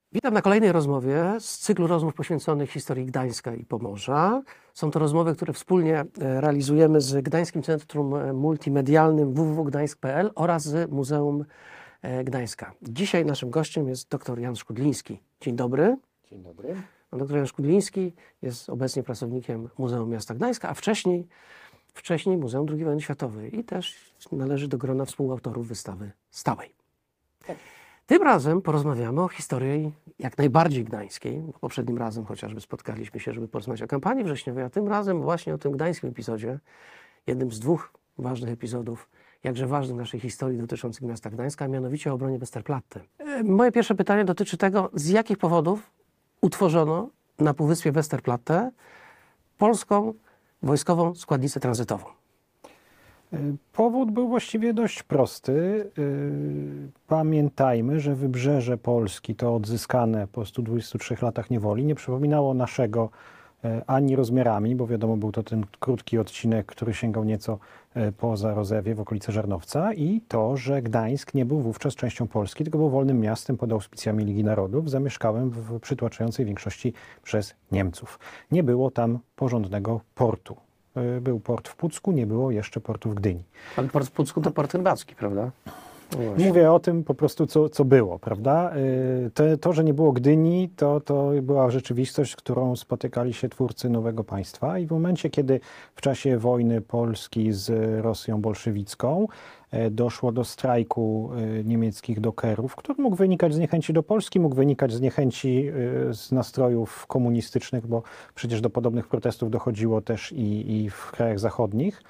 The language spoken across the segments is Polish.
Witam na kolejnej rozmowie z cyklu rozmów poświęconych historii Gdańska i Pomorza. Są to rozmowy, które wspólnie realizujemy z Gdańskim Centrum Multimedialnym www.gdańsk.pl oraz z Muzeum Gdańska. Dzisiaj naszym gościem jest dr Jan Szkudliński. Dzień dobry. Dzień dobry. Dr Jan Szkudliński jest obecnie pracownikiem Muzeum Miasta Gdańska, a wcześniej Muzeum II Wojny Światowej i też należy do grona współautorów wystawy stałej. Tak. Tym razem porozmawiamy o historii jak najbardziej gdańskiej. Poprzednim razem chociażby spotkaliśmy się, żeby porozmawiać o kampanii wrześniowej, a tym razem właśnie o tym gdańskim epizodzie, jednym z dwóch ważnych epizodów, jakże ważnych w naszej historii dotyczących miasta Gdańska, a mianowicie o obronie Westerplatte. Moje pierwsze pytanie dotyczy tego, z jakich powodów utworzono na Półwyspie Westerplatte polską wojskową składnicę tranzytową. Powód był właściwie dość prosty. Pamiętajmy, że wybrzeże Polski, to odzyskane po 123 latach niewoli, nie przypominało naszego ani rozmiarami, bo wiadomo, był to ten krótki odcinek, który sięgał nieco poza Rozewie, w okolice Żarnowca, i to, że Gdańsk nie był wówczas częścią Polski, tylko był wolnym miastem pod auspicjami Ligi Narodów, zamieszkałym w przytłaczającej większości przez Niemców. Nie było tam porządnego portu. Był port w Pucku, nie było jeszcze portu w Gdyni. Ale port w Pucku to port rybacki, prawda? No mówię o tym po prostu, co było, prawda? To, że nie było Gdyni, to była rzeczywistość, z którą spotykali się twórcy nowego państwa, i w momencie, kiedy w czasie wojny Polski z Rosją bolszewicką doszło do strajku niemieckich dokerów, który mógł wynikać z niechęci do Polski, mógł wynikać z niechęci z nastrojów komunistycznych, bo przecież do podobnych protestów dochodziło też i w krajach zachodnich.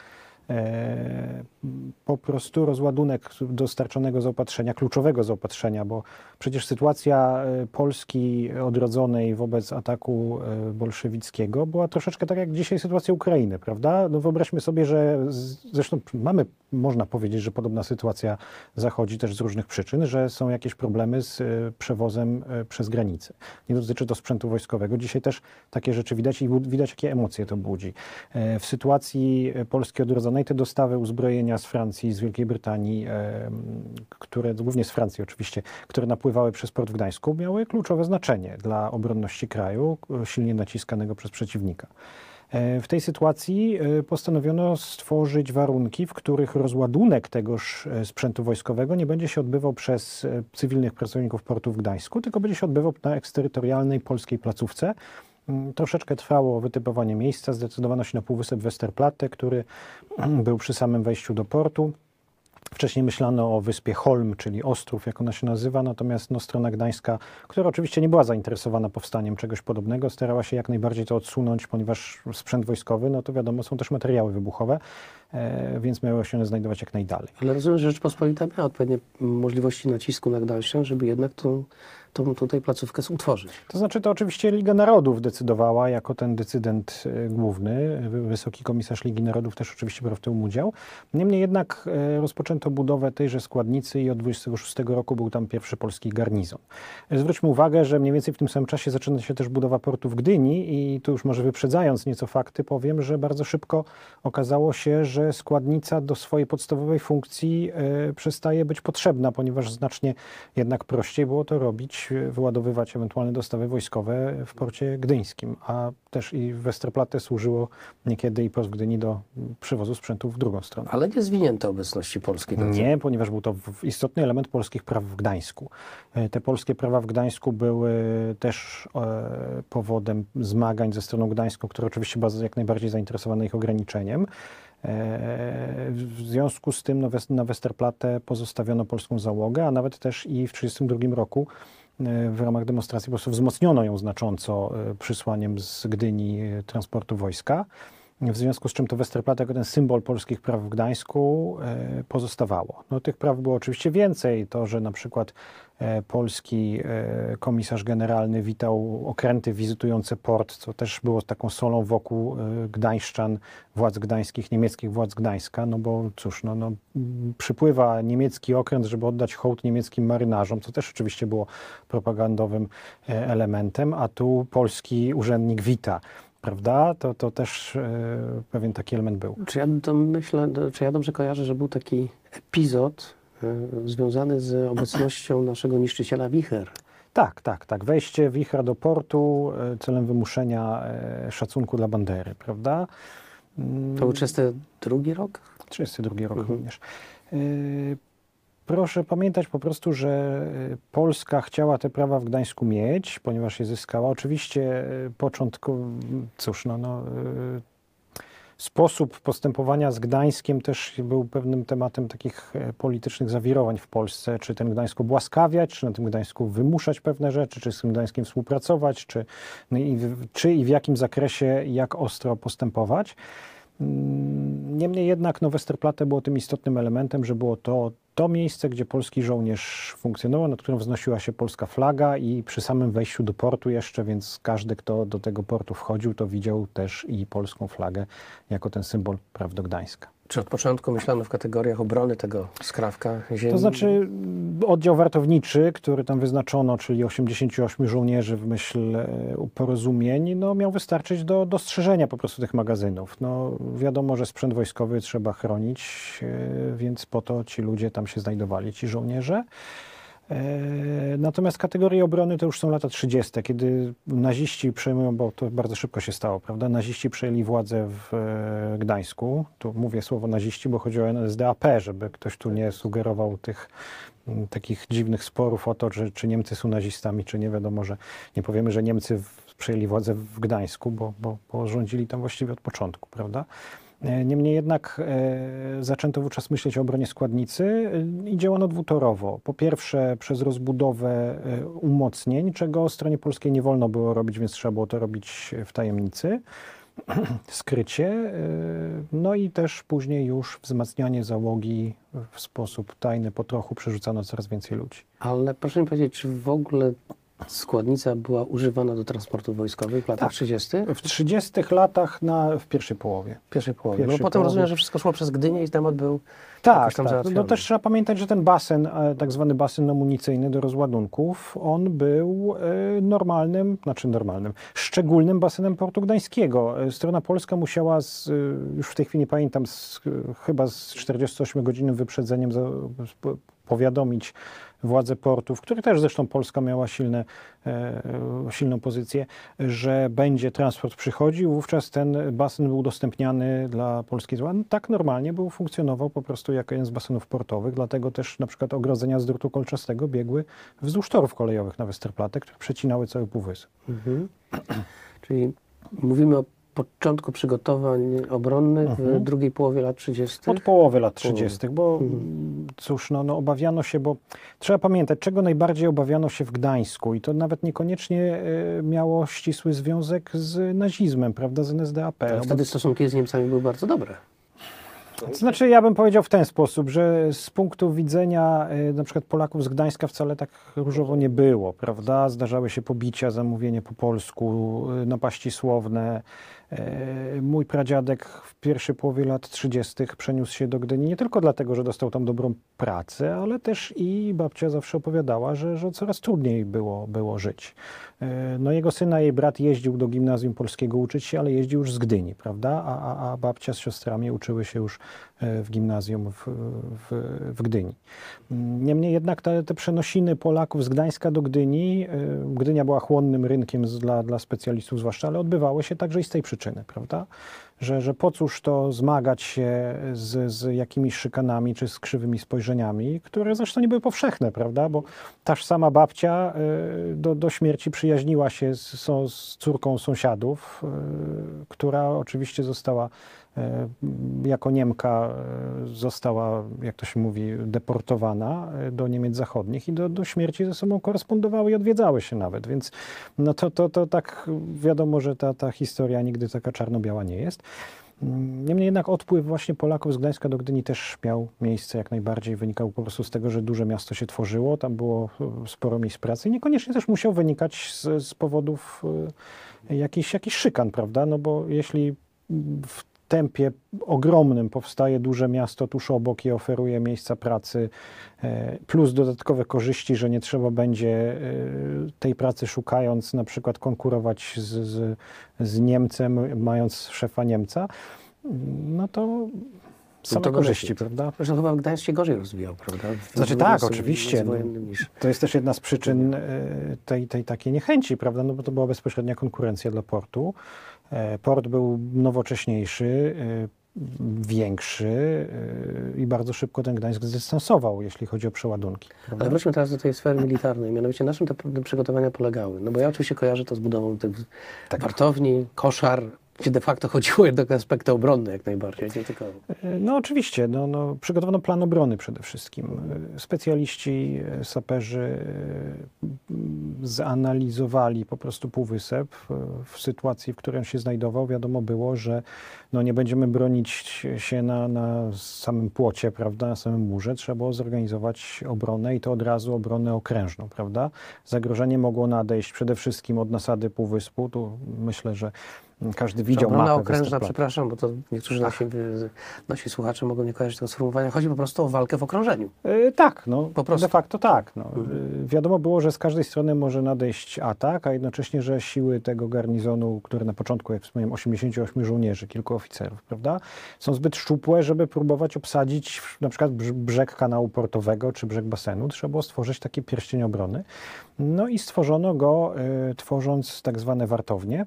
Po prostu rozładunek dostarczonego zaopatrzenia, kluczowego zaopatrzenia, bo przecież sytuacja Polski odrodzonej wobec ataku bolszewickiego była troszeczkę tak jak dzisiaj sytuacja Ukrainy, prawda? No wyobraźmy sobie, że zresztą można powiedzieć, że podobna sytuacja zachodzi też z różnych przyczyn, że są jakieś problemy z przewozem przez granicę. Nie dotyczy to sprzętu wojskowego. Dzisiaj też takie rzeczy widać i widać, jakie emocje to budzi. W sytuacji Polski odrodzonej te dostawy uzbrojenia z Francji, z Wielkiej Brytanii, które, głównie z Francji oczywiście, które napływały przez port w Gdańsku, miały kluczowe znaczenie dla obronności kraju, silnie naciskanego przez przeciwnika. W tej sytuacji postanowiono stworzyć warunki, w których rozładunek tegoż sprzętu wojskowego nie będzie się odbywał przez cywilnych pracowników portu w Gdańsku, tylko będzie się odbywał na eksterytorialnej polskiej placówce. Troszeczkę trwało wytypowanie miejsca, zdecydowano się na Półwysep Westerplatte, który był przy samym wejściu do portu. Wcześniej myślano o wyspie Holm, czyli Ostrów, jak ona się nazywa, natomiast strona gdańska, która oczywiście nie była zainteresowana powstaniem czegoś podobnego, starała się jak najbardziej to odsunąć, ponieważ sprzęt wojskowy, no to wiadomo, są też materiały wybuchowe, więc miały się one znajdować jak najdalej. Ale rozumiem, że Rzeczpospolita miała odpowiednie możliwości nacisku na Gdańszczan, żeby jednak tą tutaj placówkę utworzyć. To znaczy, to oczywiście Liga Narodów decydowała jako ten decydent główny. Wysoki komisarz Ligi Narodów też oczywiście brał w tym udział. Niemniej jednak rozpoczęto budowę tejże składnicy i od 26 roku był tam pierwszy polski garnizon. Zwróćmy uwagę, że mniej więcej w tym samym czasie zaczyna się też budowa portu w Gdyni i tu już może wyprzedzając nieco fakty powiem, że bardzo szybko okazało się, że składnica do swojej podstawowej funkcji przestaje być potrzebna, ponieważ znacznie jednak prościej było to robić, wyładowywać ewentualne dostawy wojskowe w porcie gdyńskim, a też i Westerplatte służyło niekiedy i port w Gdyni do przewozu sprzętu w drugą stronę. Ale nie zwinięto obecności polskiej. Nie, ponieważ był to istotny element polskich praw w Gdańsku. Te polskie prawa w Gdańsku były też powodem zmagań ze stroną gdańską, która oczywiście była jak najbardziej zainteresowana ich ograniczeniem. W związku z tym na Westerplatte pozostawiono polską załogę, a nawet też i w 1932 roku w ramach demonstracji po prostu wzmocniono ją znacząco przysłaniem z Gdyni transportu wojska. W związku z czym to Westerplatte jako ten symbol polskich praw w Gdańsku pozostawało. No, tych praw było oczywiście więcej. To, że na przykład polski komisarz generalny witał okręty wizytujące port, co też było taką solą wokół gdańszczan, władz gdańskich, niemieckich władz Gdańska, no bo cóż, przypływa niemiecki okręt, żeby oddać hołd niemieckim marynarzom, co też oczywiście było propagandowym elementem, a tu polski urzędnik wita. Prawda? To też pewien taki element był. Czy ja dobrze kojarzę, że był taki epizod związany z obecnością naszego niszczyciela wicher? Tak. Wejście wichra do portu celem wymuszenia szacunku dla Bandery, prawda? To był 32 rok? 32 rok również. Proszę pamiętać po prostu, że Polska chciała te prawa w Gdańsku mieć, ponieważ je zyskała. Oczywiście sposób postępowania z Gdańskiem też był pewnym tematem takich politycznych zawirowań w Polsce. Czy ten Gdańsk obłaskawiać, czy na tym Gdańsku wymuszać pewne rzeczy, czy z tym Gdańskiem współpracować, czy i w jakim zakresie, jak ostro postępować. Niemniej jednak Westerplatte było tym istotnym elementem, że było to miejsce, gdzie polski żołnierz funkcjonował, nad którym wznosiła się polska flaga i przy samym wejściu do portu jeszcze, więc każdy, kto do tego portu wchodził, to widział też i polską flagę jako ten symbol praw do Gdańska. Czy od początku myślano w kategoriach obrony tego skrawka ziemi? To znaczy oddział wartowniczy, który tam wyznaczono, czyli 88 żołnierzy w myśl porozumień, miał wystarczyć do dostrzeżenia po prostu tych magazynów. Wiadomo, że sprzęt wojskowy trzeba chronić, więc po to ci ludzie tam się znajdowali, ci żołnierze. Natomiast kategorie obrony to już są lata 30., kiedy naziści przejmują, bo to bardzo szybko się stało, prawda? Naziści przejęli władzę w Gdańsku. Tu mówię słowo naziści, bo chodzi o NSDAP, żeby ktoś tu nie sugerował tych takich dziwnych sporów o to, czy Niemcy są nazistami, czy nie. Wiadomo, że nie powiemy, że Niemcy przejęli władzę w Gdańsku, bo rządzili tam właściwie od początku, prawda? Niemniej jednak zaczęto wówczas myśleć o obronie składnicy i działano dwutorowo. Po pierwsze przez rozbudowę umocnień, czego stronie polskiej nie wolno było robić, więc trzeba było to robić w tajemnicy, skrycie. I też później już wzmacnianie załogi w sposób tajny, po trochu przerzucano coraz więcej ludzi. Ale proszę mi powiedzieć, czy w ogóle składnica była używana do transportów wojskowych w latach 30? W 30 latach w pierwszej połowie. Pierwszej połowie. Potem rozumiem, że wszystko szło przez Gdynię i temat był jakoś tam załatwiony. Też trzeba pamiętać, że ten basen, tak zwany basen amunicyjny do rozładunków, on był szczególnym basenem portu gdańskiego. Strona polska musiała, już w tej chwili nie pamiętam, chyba z 48-godzinnym wyprzedzeniem powiadomić władze portu, w których też zresztą Polska miała silną pozycję, że będzie transport przychodził. Wówczas ten basen był udostępniany dla polskiej władzy. Tak normalnie funkcjonował po prostu jako jeden z basenów portowych, dlatego też na przykład ogrodzenia z drutu kolczastego biegły wzdłuż torów kolejowych na Westerplatte, które przecinały cały półwysep. Czyli mówimy o początku przygotowań obronnych w drugiej połowie lat 30? Od połowy lat 30., bo cóż, obawiano się, bo trzeba pamiętać, czego najbardziej obawiano się w Gdańsku i to nawet niekoniecznie miało ścisły związek z nazizmem, prawda, z NSDAP. Ale wtedy stosunki z Niemcami były bardzo dobre. To znaczy, ja bym powiedział w ten sposób, że z punktu widzenia na przykład Polaków z Gdańska wcale tak różowo nie było, prawda? Zdarzały się pobicia, zamówienie po polsku, napaści słowne. Mój pradziadek w pierwszej połowie lat 30. przeniósł się do Gdyni nie tylko dlatego, że dostał tam dobrą pracę, ale też i babcia zawsze opowiadała, że coraz trudniej było żyć. Jego syn, jej brat jeździł do gimnazjum polskiego uczyć się, ale jeździł już z Gdyni, prawda? A babcia z siostrami uczyły się już w gimnazjum w Gdyni. Niemniej jednak te przenosiny Polaków z Gdańska do Gdyni, Gdynia była chłonnym rynkiem dla specjalistów zwłaszcza, ale odbywało się także i z tej przyczyny, prawda? Że po cóż to zmagać się z jakimiś szykanami czy z krzywymi spojrzeniami, które zresztą nie były powszechne, prawda? Bo taż sama babcia do śmierci przyjaźniła się z córką sąsiadów, która oczywiście została jako Niemka została, jak to się mówi, deportowana do Niemiec Zachodnich i do śmierci ze sobą korespondowały i odwiedzały się nawet, więc to tak wiadomo, że ta historia nigdy taka czarno-biała nie jest. Niemniej jednak odpływ właśnie Polaków z Gdańska do Gdyni też miał miejsce jak najbardziej, wynikał po prostu z tego, że duże miasto się tworzyło, tam było sporo miejsc pracy i niekoniecznie też musiał wynikać z powodów jakichś szykan, prawda, bo jeśli w tempie ogromnym powstaje duże miasto tuż obok i oferuje miejsca pracy, plus dodatkowe korzyści, że nie trzeba będzie tej pracy szukając na przykład konkurować z Niemcem, mając szefa Niemca, to same to korzyści, benefit. prawda? Zresztą chyba Gdańsk się gorzej rozwijał, prawda? Znaczy tak, oczywiście. No, Niż... to jest też jedna z przyczyn tej takiej niechęci, prawda? No bo to była bezpośrednia konkurencja dla portu. Port był nowocześniejszy, większy i bardzo szybko ten Gdańsk zdystansował, jeśli chodzi o przeładunki. Prawda? Ale wróćmy teraz do tej sfery militarnej. Mianowicie na czym te przygotowania polegały? No bo ja oczywiście kojarzę to z budową tych wartowni, koszar, gdzie de facto chodziło jednak o aspekty obronne jak najbardziej, nie tylko... No oczywiście, przygotowano plan obrony przede wszystkim. Specjaliści, saperzy zanalizowali po prostu półwysep w sytuacji, w której on się znajdował. Wiadomo było, że nie będziemy bronić się na samym płocie, prawda, na samym murze. Trzeba było zorganizować obronę i to od razu obronę okrężną, prawda. Zagrożenie mogło nadejść przede wszystkim od nasady półwyspu. Tu myślę, że każdy widział obrona mapę okrężna, Westerplatte. przepraszam, bo to niektórzy nasi słuchacze mogą nie kojarzyć tego sformułowania. Chodzi po prostu o walkę w okrążeniu. Tak, po prostu. De facto tak. Wiadomo było, że z każdej strony może nadejść atak, a jednocześnie, że siły tego garnizonu, który na początku, jak wspomniałem, 88 żołnierzy, kilku oficerów, prawda, są zbyt szczupłe, żeby próbować obsadzić na przykład brzeg kanału portowego czy brzeg basenu. Trzeba było stworzyć taki pierścień obrony. No i stworzono go, tworząc tak zwane wartownie.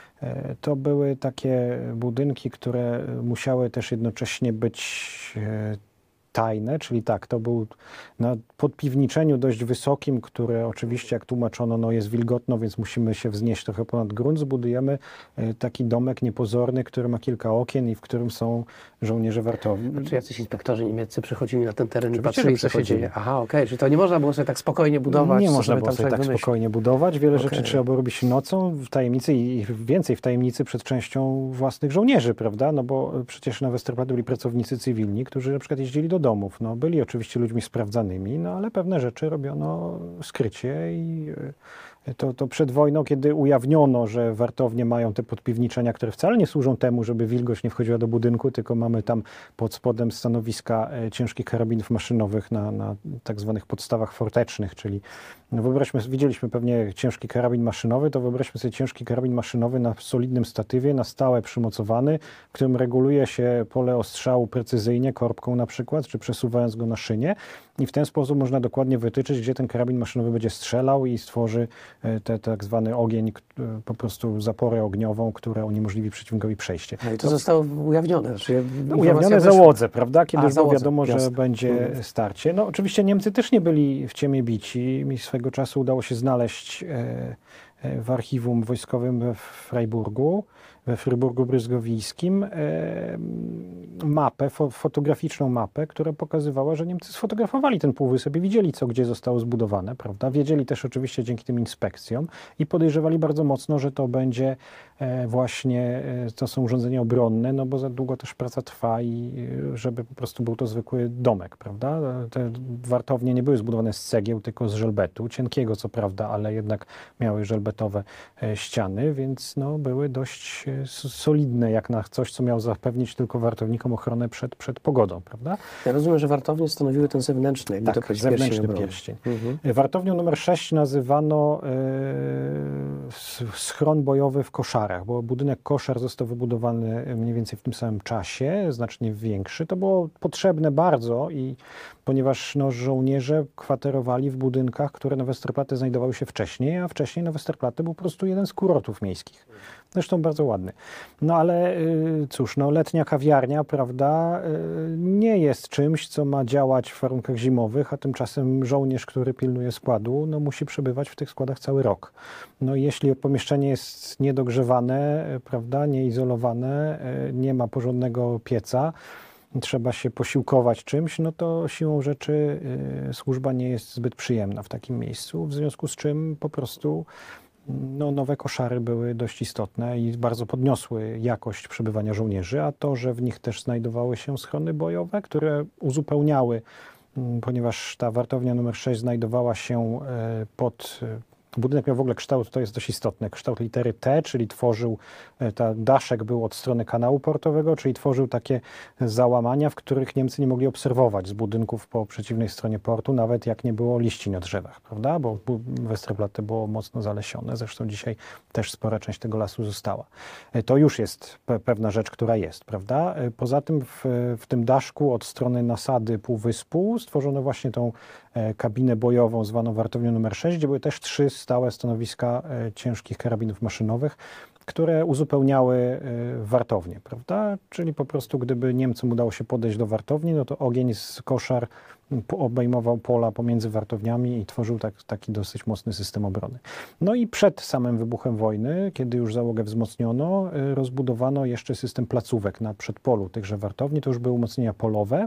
To były takie budynki, które musiały też jednocześnie być tajne, czyli tak, to był na podpiwniczeniu dość wysokim, które oczywiście, jak tłumaczono, jest wilgotno, więc musimy się wznieść trochę ponad grunt. Zbudujemy taki domek niepozorny, który ma kilka okien i w którym są żołnierze wartowni. Czy jacyś inspektorzy niemieccy przychodzili na ten teren i Oczywiście, patrzyli, że co się przychodzili. dzieje? Aha, okej, czyli to nie można było sobie tak spokojnie budować? Nie co można sobie było tam sobie człowiek tak wymyśli? spokojnie budować. Wiele Okej. rzeczy trzeba było robić nocą, w tajemnicy i więcej w tajemnicy przed częścią własnych żołnierzy, prawda? No bo przecież na Westerplatte byli pracownicy cywilni, którzy na przykład jeździli do domów. Byli oczywiście ludźmi sprawdzanymi, ale pewne rzeczy robiono skrycie i to przed wojną, kiedy ujawniono, że wartownie mają te podpiwniczenia, które wcale nie służą temu, żeby wilgoć nie wchodziła do budynku, tylko mamy tam pod spodem stanowiska ciężkich karabinów maszynowych na tak zwanych podstawach fortecznych, czyli widzieliśmy pewnie ciężki karabin maszynowy, to wyobraźmy sobie ciężki karabin maszynowy na solidnym statywie, na stałe przymocowany, w którym reguluje się pole ostrzału precyzyjnie, korbką na przykład, czy przesuwając go na szynie i w ten sposób można dokładnie wytyczyć, gdzie ten karabin maszynowy będzie strzelał i stworzy tak zwany ogień, po prostu zaporę ogniową, która uniemożliwi przeciwnikowi przejście. I to zostało ujawnione. Znaczy, Ujawnione załodze, prawda? Kiedy już było załodze, wiadomo, że jasne. będzie starcie. Oczywiście Niemcy też nie byli w ciemię bici. Mi swego czasu udało się znaleźć w archiwum wojskowym we Freiburgu, we Fryburgu-Bryzgowijskim mapę, fotograficzną mapę, która pokazywała, że Niemcy sfotografowali ten półwysep i widzieli, co gdzie zostało zbudowane, prawda? Wiedzieli też oczywiście dzięki tym inspekcjom i podejrzewali bardzo mocno, że to będzie właśnie, to są urządzenia obronne, bo za długo też praca trwa i żeby po prostu był to zwykły domek, prawda? Te wartownie nie były zbudowane z cegieł, tylko z żelbetu, cienkiego co prawda, ale jednak miały żelbetowe ściany, więc były dość solidne, jak na coś, co miało zapewnić tylko wartownikom ochronę przed pogodą, prawda? Ja rozumiem, że wartownie stanowiły ten zewnętrzny, jakby to Tak, powiedzieć, zewnętrzny obrony. pierścień. Wartownią numer 6 nazywano schron bojowy w Koszarach, bo budynek koszar został wybudowany mniej więcej w tym samym czasie, znacznie większy. To było potrzebne bardzo i ponieważ żołnierze kwaterowali w budynkach, które na Westerplatte znajdowały się wcześniej, a wcześniej na Westerplatte był po prostu jeden z kurortów miejskich. Zresztą bardzo ładny. Ale cóż, letnia kawiarnia, prawda, nie jest czymś, co ma działać w warunkach zimowych, a tymczasem żołnierz, który pilnuje składu, musi przebywać w tych składach cały rok. Jeśli pomieszczenie jest niedogrzewane, prawda, nieizolowane, nie ma porządnego pieca, trzeba się posiłkować czymś, to siłą rzeczy służba nie jest zbyt przyjemna w takim miejscu, w związku z czym po prostu nowe koszary były dość istotne i bardzo podniosły jakość przebywania żołnierzy, a to, że w nich też znajdowały się schrony bojowe, które uzupełniały, ponieważ ta wartownia numer 6 znajdowała się pod Budynek miał w ogóle kształt, to jest dość istotne, kształt litery T, czyli tworzył, daszek był od strony kanału portowego, czyli tworzył takie załamania, w których Niemcy nie mogli obserwować z budynków po przeciwnej stronie portu, nawet jak nie było liści na drzewach, prawda? Bo Westerplatte było mocno zalesione, zresztą dzisiaj też spora część tego lasu została. To już jest pewna rzecz, która jest, prawda? Poza tym w tym daszku od strony nasady półwyspu stworzono właśnie tą kabinę bojową zwaną wartownią numer 6, gdzie były też 3 stałe stanowiska ciężkich karabinów maszynowych, które uzupełniały wartownię, prawda? Czyli po prostu gdyby Niemcom udało się podejść do wartowni, no to ogień z koszar obejmował pola pomiędzy wartowniami i tworzył taki dosyć mocny system obrony. No i przed samym wybuchem wojny, kiedy już załogę wzmocniono, rozbudowano jeszcze system placówek na przedpolu tychże wartowni. To już były umocnienia polowe,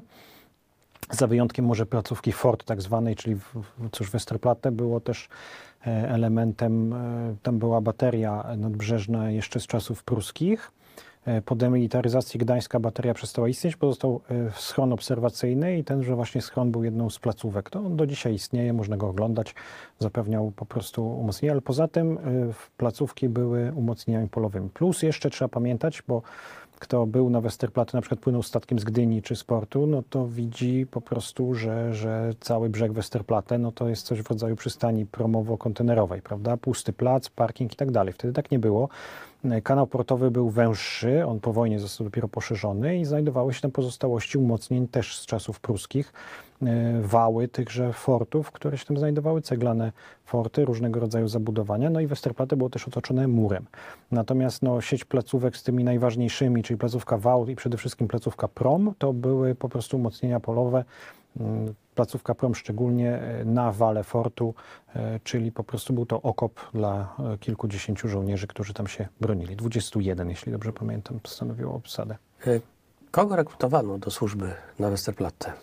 za wyjątkiem może placówki Fort tak zwanej, czyli cóż, Westerplatte było też elementem, tam była bateria nadbrzeżna jeszcze z czasów pruskich. Po demilitaryzacji Gdańska bateria przestała istnieć, pozostał schron obserwacyjny i tenże właśnie schron był jedną z placówek. To on do dzisiaj istnieje, można go oglądać, zapewniał po prostu umocnienie, ale poza tym placówki były umocnieniami polowymi. Plus jeszcze trzeba pamiętać, bo kto był na Westerplatte, na przykład płynął statkiem z Gdyni czy z portu, no to widzi po prostu, że cały brzeg Westerplatte, no to jest coś w rodzaju przystani promowo-kontenerowej, prawda? Pusty plac, parking i tak dalej. Wtedy tak nie było. Kanał portowy był węższy, on po wojnie został dopiero poszerzony i znajdowały się tam pozostałości umocnień też z czasów pruskich, wały tychże fortów, które się tam znajdowały, ceglane forty, różnego rodzaju zabudowania, no i Westerplatte było też otoczone murem. Natomiast no, sieć placówek z tymi najważniejszymi, czyli placówka Wał i przede wszystkim placówka Prom, to były po prostu umocnienia polowe, placówka Prom szczególnie na wale fortu, czyli po prostu był to okop dla kilkudziesięciu żołnierzy, którzy tam się bronili. 21, jeśli dobrze pamiętam, stanowiło obsadę. Kogo rekrutowano do służby na Westerplatte?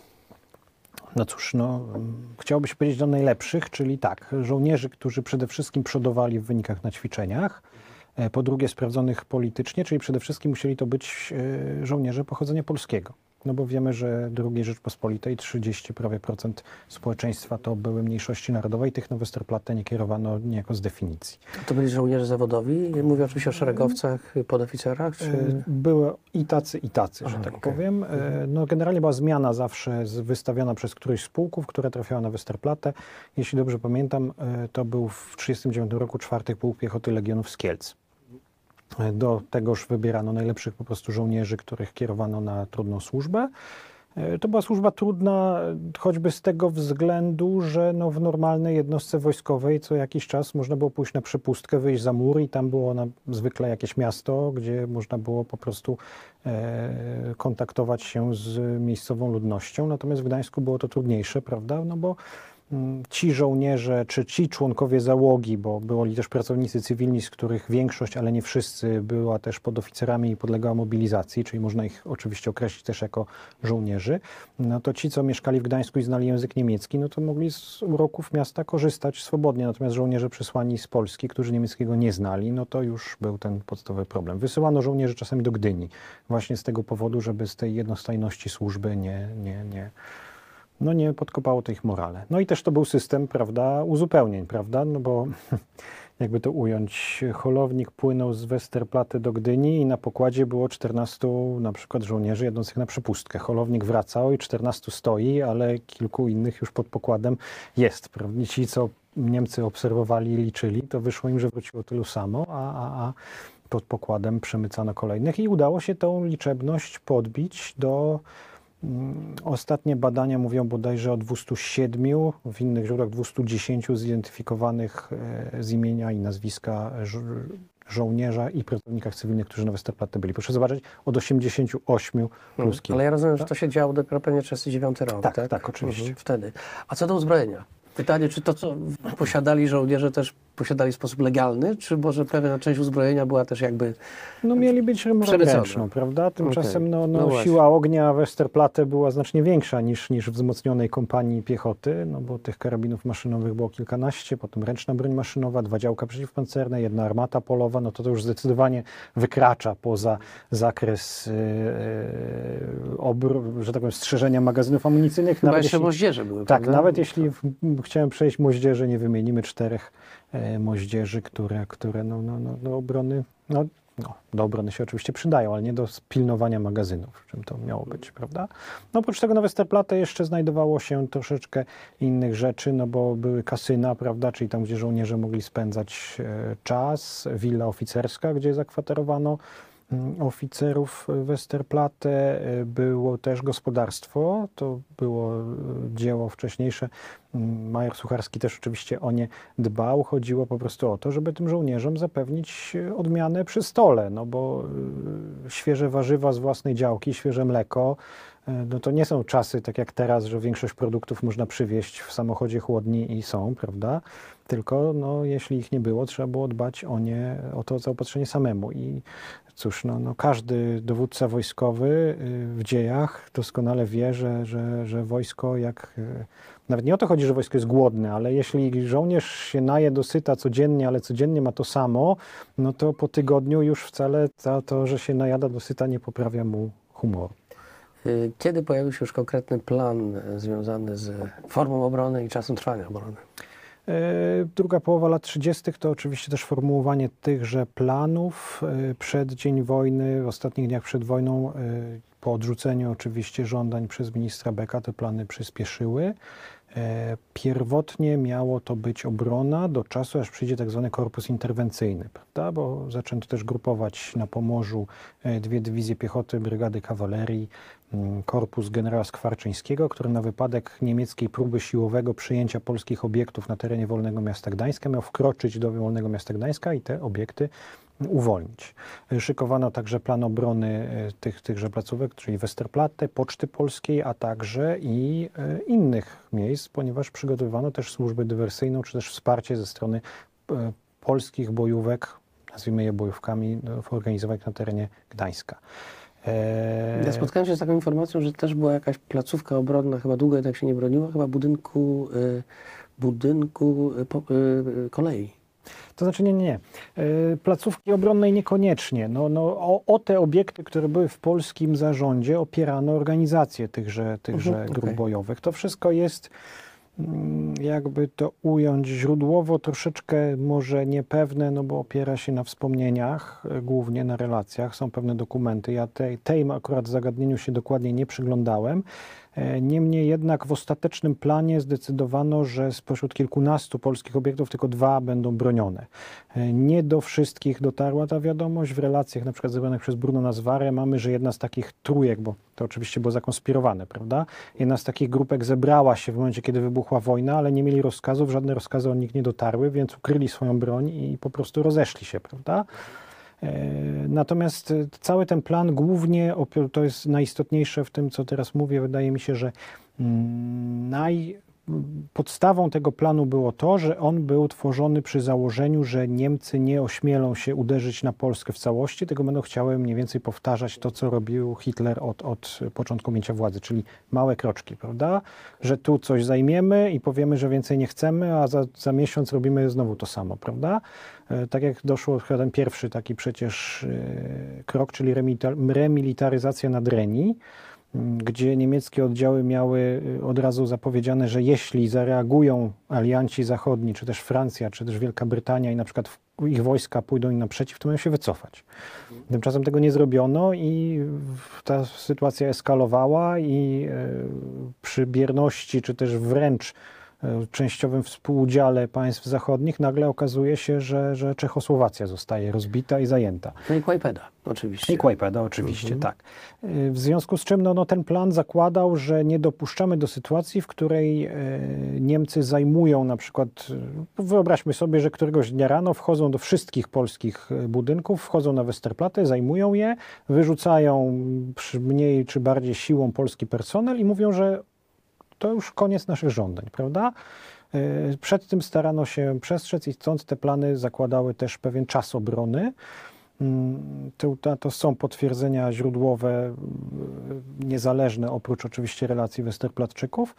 No cóż, chciałoby się powiedzieć do najlepszych, czyli tak, żołnierzy, którzy przede wszystkim przodowali w wynikach na ćwiczeniach, po drugie sprawdzonych politycznie, czyli przede wszystkim musieli to być żołnierze pochodzenia polskiego. No bo wiemy, że II Rzeczpospolitej 30% prawie społeczeństwa to były mniejszości narodowe i tych na Westerplatte nie kierowano niejako z definicji. To byli żołnierze zawodowi? Mówię oczywiście o szeregowcach, podoficerach? Czy... Były i tacy, że tak powiem. No, generalnie była zmiana zawsze wystawiona przez któryś z pułków, która trafiała na Westerplatte. Jeśli dobrze pamiętam, to był w 1939 roku 4. Pułk Piechoty Legionów z Kielc. Do tegoż wybierano najlepszych po prostu żołnierzy, których kierowano na trudną służbę. To była służba trudna choćby z tego względu, że no w normalnej jednostce wojskowej co jakiś czas można było pójść na przepustkę, wyjść za mur i tam było zwykle jakieś miasto, gdzie można było po prostu kontaktować się z miejscową ludnością. Natomiast w Gdańsku było to trudniejsze, prawda? No bo ci żołnierze, czy ci członkowie załogi, bo byli też pracownicy cywilni, z których większość, ale nie wszyscy, była też podoficerami i podlegała mobilizacji, czyli można ich oczywiście określić też jako żołnierzy, no to ci, co mieszkali w Gdańsku i znali język niemiecki, no to mogli z uroków miasta korzystać swobodnie, natomiast żołnierze przysłani z Polski, którzy niemieckiego nie znali, no to już był ten podstawowy problem. Wysyłano żołnierzy czasami do Gdyni, właśnie z tego powodu, żeby z tej jednostajności służby nie podkopało to ich morale. No i też to był system, prawda, uzupełnień, prawda, no bo jakby to ująć, holownik płynął z Westerplatte do Gdyni i na pokładzie było 14 na przykład żołnierzy jadących na przepustkę. Holownik wracał i 14 stoi, ale kilku innych już pod pokładem jest, prawda. Ci, co Niemcy obserwowali i liczyli, to wyszło im, że wróciło tylu samo, a pod pokładem przemycano kolejnych i udało się tą liczebność podbić do... Ostatnie badania mówią bodajże o 207, w innych źródłach 210 zidentyfikowanych z imienia i nazwiska żołnierza i pracownikach cywilnych, którzy na Westerplatte byli. Proszę zobaczyć, od 88 plus kilka. Ale ja rozumiem, że to się działo dopiero pewnie 39 rok, tak? Tak, oczywiście. Wtedy. A co do uzbrojenia? Pytanie, czy to, co posiadali żołnierze, też posiadali w sposób legalny, czy może pewna część uzbrojenia była też jakby no mieli być ręczną, prawda? Tymczasem Okay. Siła ognia Westerplatte była znacznie większa niż w wzmocnionej kompanii piechoty, no bo tych karabinów maszynowych było kilkanaście, potem ręczna broń maszynowa, 2 działka przeciwpancerne, 1 armata polowa, no to już zdecydowanie wykracza poza zakres że tak powiem, strzeżenia magazynów amunicyjnych. Chyba jeszcze moździerze były, tak, prawda? nawet jeśli chciałem przejść moździerze, nie wymienimy 4 moździerzy, które do obrony, do obrony się oczywiście przydają, ale nie do pilnowania magazynów, czym to miało być, prawda? No oprócz tego na Westerplatte jeszcze znajdowało się troszeczkę innych rzeczy, no bo były kasyna, prawda, czyli tam, gdzie żołnierze mogli spędzać czas, willa oficerska, gdzie zakwaterowano oficerów Westerplatte, było też gospodarstwo, to było dzieło wcześniejsze. Major Sucharski też oczywiście o nie dbał. Chodziło po prostu o to, żeby tym żołnierzom zapewnić odmianę przy stole, no bo świeże warzywa z własnej działki, świeże mleko, no to nie są czasy tak jak teraz, że większość produktów można przywieźć w samochodzie chłodni i są, prawda? Tylko no, jeśli ich nie było, trzeba było dbać o to zaopatrzenie samemu. I cóż, każdy dowódca wojskowy w dziejach doskonale wie, że wojsko nawet nie o to chodzi, że wojsko jest głodne, ale jeśli żołnierz się naje dosyta codziennie, ale codziennie ma to samo, no to po tygodniu już wcale to, że się najada dosyta, nie poprawia mu humoru. Kiedy pojawił się już konkretny plan związany z formą obrony i czasem trwania obrony? Druga połowa lat 30. to oczywiście też formułowanie tychże planów przed dzień wojny, w ostatnich dniach przed wojną, po odrzuceniu oczywiście żądań przez ministra Becka, te plany przyspieszyły. Pierwotnie miało to być obrona do czasu, aż przyjdzie tak zwany korpus interwencyjny, prawda? Bo zaczęto też grupować na Pomorzu 2 dywizje piechoty, brygady kawalerii, korpus generała Skwarczyńskiego, który na wypadek niemieckiej próby siłowego przyjęcia polskich obiektów na terenie Wolnego Miasta Gdańska miał wkroczyć do Wolnego Miasta Gdańska i te obiekty uwolnić. Szykowano także plan obrony tychże placówek, czyli Westerplatte, Poczty Polskiej, a także i innych miejsc, ponieważ przygotowywano też służbę dywersyjną, czy też wsparcie ze strony polskich bojówek, nazwijmy je bojówkami, organizowanych na terenie Gdańska. Ja spotkałem się z taką informacją, że też była jakaś placówka obronna, chyba długo jednak się nie broniła, chyba budynku kolei. To znaczy nie. Placówki obronnej niekoniecznie. O te obiekty, które były w polskim zarządzie, opierano organizację tychże grup bojowych. To wszystko jest, jakby to ująć, źródłowo troszeczkę może niepewne, no bo opiera się na wspomnieniach, głównie na relacjach. Są pewne dokumenty. Ja tej akurat zagadnieniu się dokładnie nie przyglądałem. Niemniej jednak w ostatecznym planie zdecydowano, że spośród kilkunastu polskich obiektów tylko 2 będą bronione. Nie do wszystkich dotarła ta wiadomość. W relacjach na przykład zebranych przez Bruno Nazwarę mamy, że jedna z takich trójek, bo to oczywiście było zakonspirowane, prawda? Jedna z takich grupek zebrała się w momencie, kiedy wybuchła wojna, ale nie mieli rozkazów, żadne rozkazy od nich nie dotarły, więc ukryli swoją broń i po prostu rozeszli się, prawda? Natomiast cały ten plan głównie, to jest najistotniejsze w tym, co teraz mówię, wydaje mi się, że podstawą tego planu było to, że on był tworzony przy założeniu, że Niemcy nie ośmielą się uderzyć na Polskę w całości, tylko będą chciały mniej więcej powtarzać to, co robił Hitler od początku objęcia władzy, czyli małe kroczki, prawda? Że tu coś zajmiemy i powiemy, że więcej nie chcemy, a za miesiąc robimy znowu to samo, prawda? Tak jak doszło chyba ten pierwszy taki przecież krok, czyli remilitaryzacja Nadrenii, gdzie niemieckie oddziały miały od razu zapowiedziane, że jeśli zareagują alianci zachodni, czy też Francja, czy też Wielka Brytania i na przykład ich wojska pójdą im naprzeciw, to mają się wycofać. Tymczasem tego nie zrobiono i ta sytuacja eskalowała i przy bierności, czy też wręcz częściowym współudziale państw zachodnich nagle okazuje się, że Czechosłowacja zostaje rozbita i zajęta. No i Kłajpeda oczywiście. I Kłajpeda oczywiście, tak. W związku z czym ten plan zakładał, że nie dopuszczamy do sytuacji, w której Niemcy zajmują na przykład, wyobraźmy sobie, że któregoś dnia rano wchodzą do wszystkich polskich budynków, wchodzą na Westerplatte, zajmują je, wyrzucają mniej czy bardziej siłą polski personel i mówią, że to już koniec naszych żądań, prawda? Przed tym starano się przestrzec i stąd te plany zakładały też pewien czas obrony. To są potwierdzenia źródłowe, niezależne, oprócz oczywiście relacji Westerplatczyków,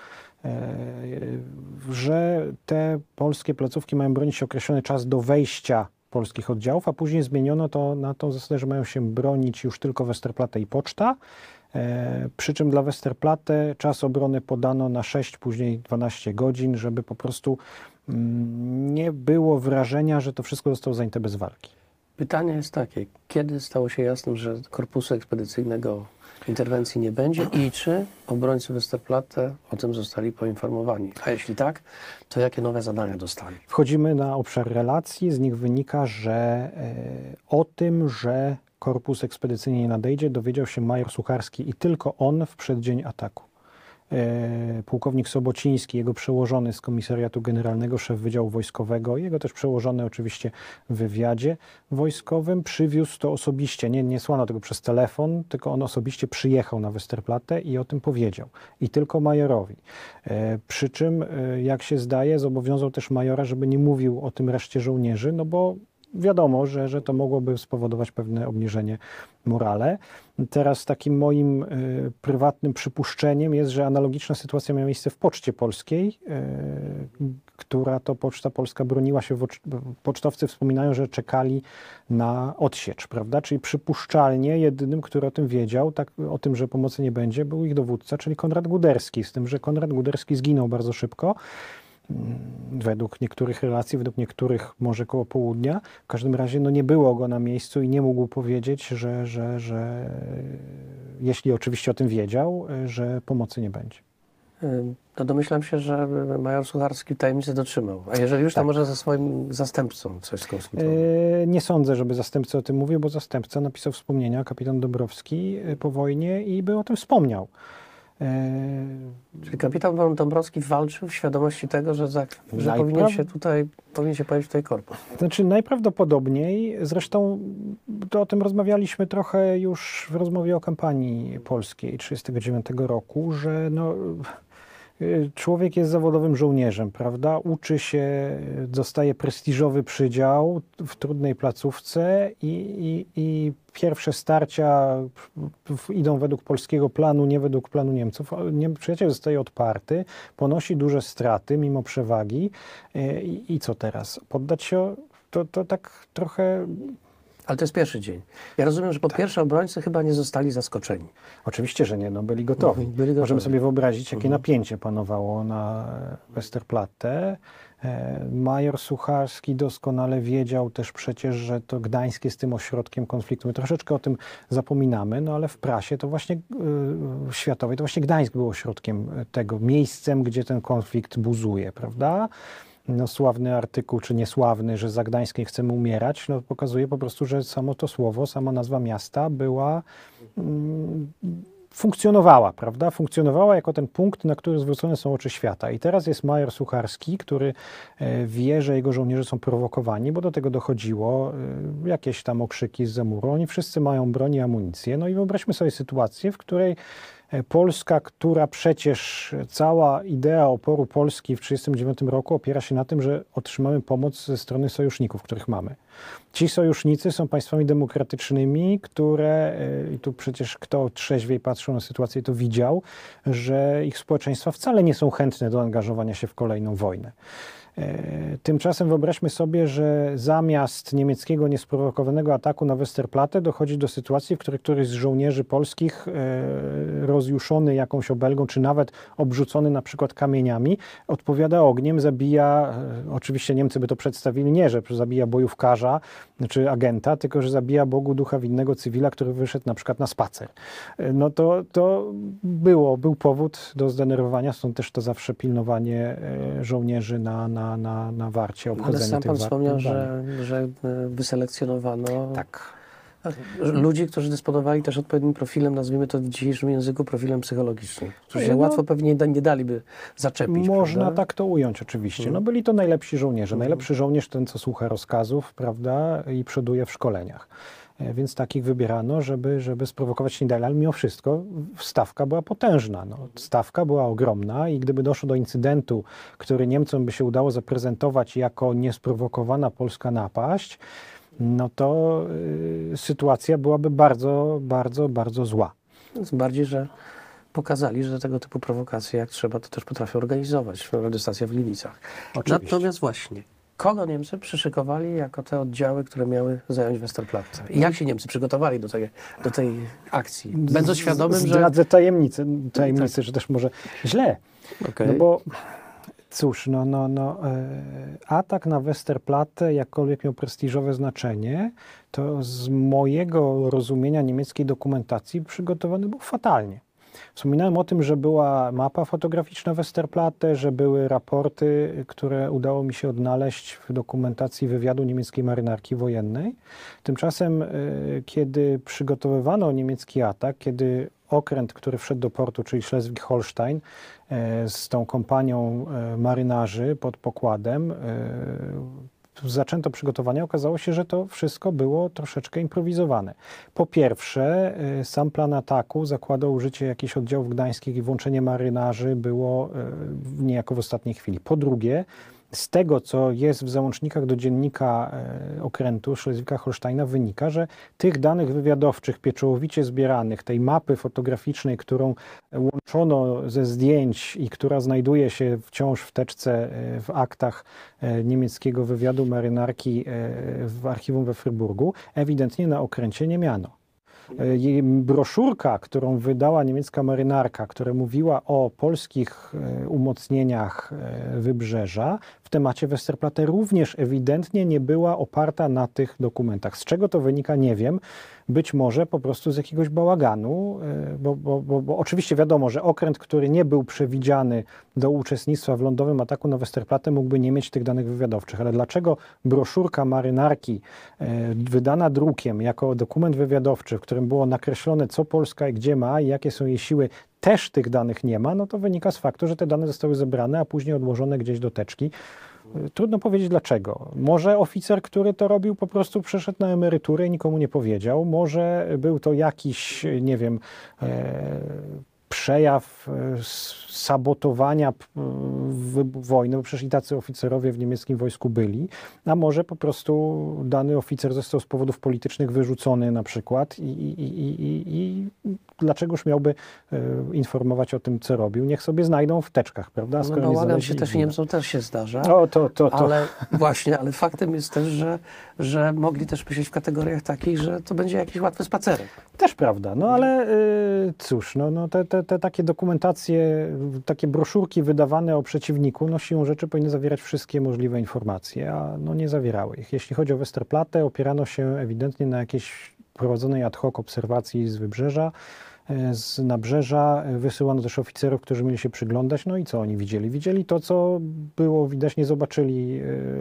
że te polskie placówki mają bronić określony czas do wejścia polskich oddziałów, a później zmieniono to na tą zasadę, że mają się bronić już tylko Westerplatte i Poczta. Przy czym dla Westerplatte czas obrony podano na 6, później 12 godzin, żeby po prostu nie było wrażenia, że to wszystko zostało zajęte bez walki. Pytanie jest takie, kiedy stało się jasnym, że korpusu ekspedycyjnego interwencji nie będzie i czy obrońcy Westerplatte o tym zostali poinformowani? A jeśli tak, to jakie nowe zadania dostali? Wchodzimy na obszar relacji, z nich wynika, że o tym, że korpus ekspedycyjny nie nadejdzie, dowiedział się major Sucharski i tylko on w przeddzień ataku. Pułkownik Sobociński, jego przełożony z komisariatu generalnego, szef Wydziału Wojskowego, jego też przełożony oczywiście w wywiadzie wojskowym, przywiózł to osobiście, nie słano tego przez telefon, tylko on osobiście przyjechał na Westerplatte i o tym powiedział. I tylko majorowi. Przy czym, jak się zdaje, zobowiązał też majora, żeby nie mówił o tym reszcie żołnierzy, no bo wiadomo, że to mogłoby spowodować pewne obniżenie morale. Teraz takim moim prywatnym przypuszczeniem jest, że analogiczna sytuacja miała miejsce w Poczcie Polskiej, która to Poczta Polska broniła się, pocztowcy wspominają, że czekali na odsiecz, prawda? Czyli przypuszczalnie jedynym, który o tym wiedział, o tym, że pomocy nie będzie, był ich dowódca, czyli Konrad Guderski, z tym, że Konrad Guderski zginął bardzo szybko. Według niektórych relacji, według niektórych może koło południa. W każdym razie nie było go na miejscu i nie mógł powiedzieć, że jeśli oczywiście o tym wiedział, że pomocy nie będzie. No domyślam się, że major Sucharski tajemnicy dotrzymał. A jeżeli już, to może ze swoim zastępcą coś skonsultował. Nie sądzę, żeby zastępca o tym mówił, bo zastępca napisał wspomnienia, kapitan Dąbrowski, po wojnie i by o tym wspomniał. Czyli kapitan Dąbrowski walczył w świadomości tego, że powinien się pojawić tutaj korpus. Znaczy najprawdopodobniej, zresztą to o tym rozmawialiśmy trochę już w rozmowie o kampanii polskiej 1939 roku, że człowiek jest zawodowym żołnierzem, prawda? Uczy się, dostaje prestiżowy przydział w trudnej placówce i pierwsze starcia idą według polskiego planu, nie według planu Niemców. Przyjaciel zostaje odparty, ponosi duże straty mimo przewagi. I co teraz? Poddać się? To tak trochę... Ale to jest pierwszy dzień. Ja rozumiem, że po pierwsze obrońcy chyba nie zostali zaskoczeni. Oczywiście, że nie. Byli gotowi. Możemy sobie wyobrazić, jakie napięcie panowało na Westerplatte. Major Sucharski doskonale wiedział też przecież, że to Gdańsk jest tym ośrodkiem konfliktu. My troszeczkę o tym zapominamy, ale w prasie to właśnie światowej, to właśnie Gdańsk był ośrodkiem tego, miejscem, gdzie ten konflikt buzuje, prawda? Sławny artykuł, czy niesławny, że za Gdańskiem chcemy umierać, pokazuje po prostu, że samo to słowo, sama nazwa miasta była, funkcjonowała, prawda? Funkcjonowała jako ten punkt, na który zwrócone są oczy świata. I teraz jest major Sucharski, który wie, że jego żołnierze są prowokowani, bo do tego dochodziło, jakieś tam okrzyki z muru. Oni wszyscy mają broń i amunicję. I wyobraźmy sobie sytuację, w której Polska, która przecież cała idea oporu Polski w 1939 roku opiera się na tym, że otrzymamy pomoc ze strony sojuszników, których mamy. Ci sojusznicy są państwami demokratycznymi, które, i tu przecież kto trzeźwiej patrzył na sytuację, to widział, że ich społeczeństwa wcale nie są chętne do angażowania się w kolejną wojnę. Tymczasem wyobraźmy sobie, że zamiast niemieckiego niesprowokowanego ataku na Westerplatte dochodzi do sytuacji, w której któryś z żołnierzy polskich rozjuszony jakąś obelgą, czy nawet obrzucony na przykład kamieniami, odpowiada ogniem, zabija, oczywiście Niemcy by to przedstawili nie, że zabija bojówkarza czy agenta, tylko że zabija Bogu ducha winnego cywila, który wyszedł na przykład na spacer. To był powód do zdenerwowania, stąd też to zawsze pilnowanie żołnierzy na warcie, obchodzenie Ale sam tych pan wart. wspomniał, że wyselekcjonowano Tak. ludzi, którzy dysponowali też odpowiednim profilem, nazwijmy to w dzisiejszym języku, profilem psychologicznym, którzy się łatwo pewnie nie daliby zaczepić. Można prawda? tak to ująć oczywiście. Byli to najlepsi żołnierze. Najlepszy żołnierz ten, co słucha rozkazów, prawda, i przoduje w szkoleniach. Więc takich wybierano, żeby sprowokować nie dali. Ale mimo wszystko stawka była potężna. Stawka była ogromna i gdyby doszło do incydentu, który Niemcom by się udało zaprezentować jako niesprowokowana polska napaść, to sytuacja byłaby bardzo, bardzo, bardzo zła. Tym bardziej, że pokazali, że tego typu prowokacje, jak trzeba, to też potrafią organizować. Radiostacja w Gliwicach. Oczywiście. Natomiast właśnie, kogo Niemcy przyszykowali jako te oddziały, które miały zająć Westerplatte? I jak się Niemcy przygotowali do tej akcji? Będąc świadomym, że... Zdradzę tajemnicy, że też może źle. Okay. No bo cóż, atak na Westerplatte, jakkolwiek miał prestiżowe znaczenie, to z mojego rozumienia niemieckiej dokumentacji przygotowany był fatalnie. Wspominałem o tym, że była mapa fotograficzna Westerplatte, że były raporty, które udało mi się odnaleźć w dokumentacji wywiadu niemieckiej marynarki wojennej. Tymczasem, kiedy przygotowywano niemiecki atak, kiedy okręt, który wszedł do portu, czyli Schleswig-Holstein, z tą kompanią marynarzy pod pokładem, zaczęto przygotowania, okazało się, że to wszystko było troszeczkę improwizowane. Po pierwsze, sam plan ataku zakładał użycie jakichś oddziałów gdańskich i włączenie marynarzy było niejako w ostatniej chwili. Po drugie, z tego, co jest w załącznikach do dziennika okrętu Schleswig-Holsteina, wynika, że tych danych wywiadowczych pieczołowicie zbieranych, tej mapy fotograficznej, którą łączono ze zdjęć i która znajduje się wciąż w teczce w aktach niemieckiego wywiadu marynarki w archiwum we Fryburgu, ewidentnie na okręcie nie miano. Broszurka, którą wydała niemiecka marynarka, która mówiła o polskich umocnieniach wybrzeża, w temacie Westerplatte również ewidentnie nie była oparta na tych dokumentach. Z czego to wynika, nie wiem. Być może po prostu z jakiegoś bałaganu, bo oczywiście wiadomo, że okręt, który nie był przewidziany do uczestnictwa w lądowym ataku na Westerplatte, mógłby nie mieć tych danych wywiadowczych. Ale dlaczego broszurka marynarki wydana drukiem jako dokument wywiadowczy, w którym było nakreślone, co Polska i gdzie ma i jakie są jej siły, też tych danych nie ma, no to wynika z faktu, że te dane zostały zebrane, a później odłożone gdzieś do teczki. Trudno powiedzieć dlaczego. Może oficer, który to robił, po prostu przeszedł na emeryturę i nikomu nie powiedział. Może był to jakiś, nie wiem, przejaw sabotowania wojny, bo przecież i tacy oficerowie w niemieckim wojsku byli, a może po prostu dany oficer został z powodów politycznych wyrzucony na przykład i dlaczegoż miałby informować o tym, co robił. Niech sobie znajdą w teczkach, prawda? No bałagan się też Niemcom też się zdarza. O, to. Ale właśnie, ale faktem jest też, że mogli też myśleć w kategoriach takich, że to będzie jakiś łatwy spacerek. Też prawda, no ale cóż, te takie dokumentacje, takie broszurki wydawane o przeciwniku, no siłą rzeczy powinny zawierać wszystkie możliwe informacje, a no nie zawierały ich. Jeśli chodzi o Westerplatte, opierano się ewidentnie na jakiejś prowadzonej ad hoc obserwacji z wybrzeża, z nabrzeża. Wysyłano też oficerów, którzy mieli się przyglądać. No i co oni widzieli? Widzieli to, co było widać, nie zobaczyli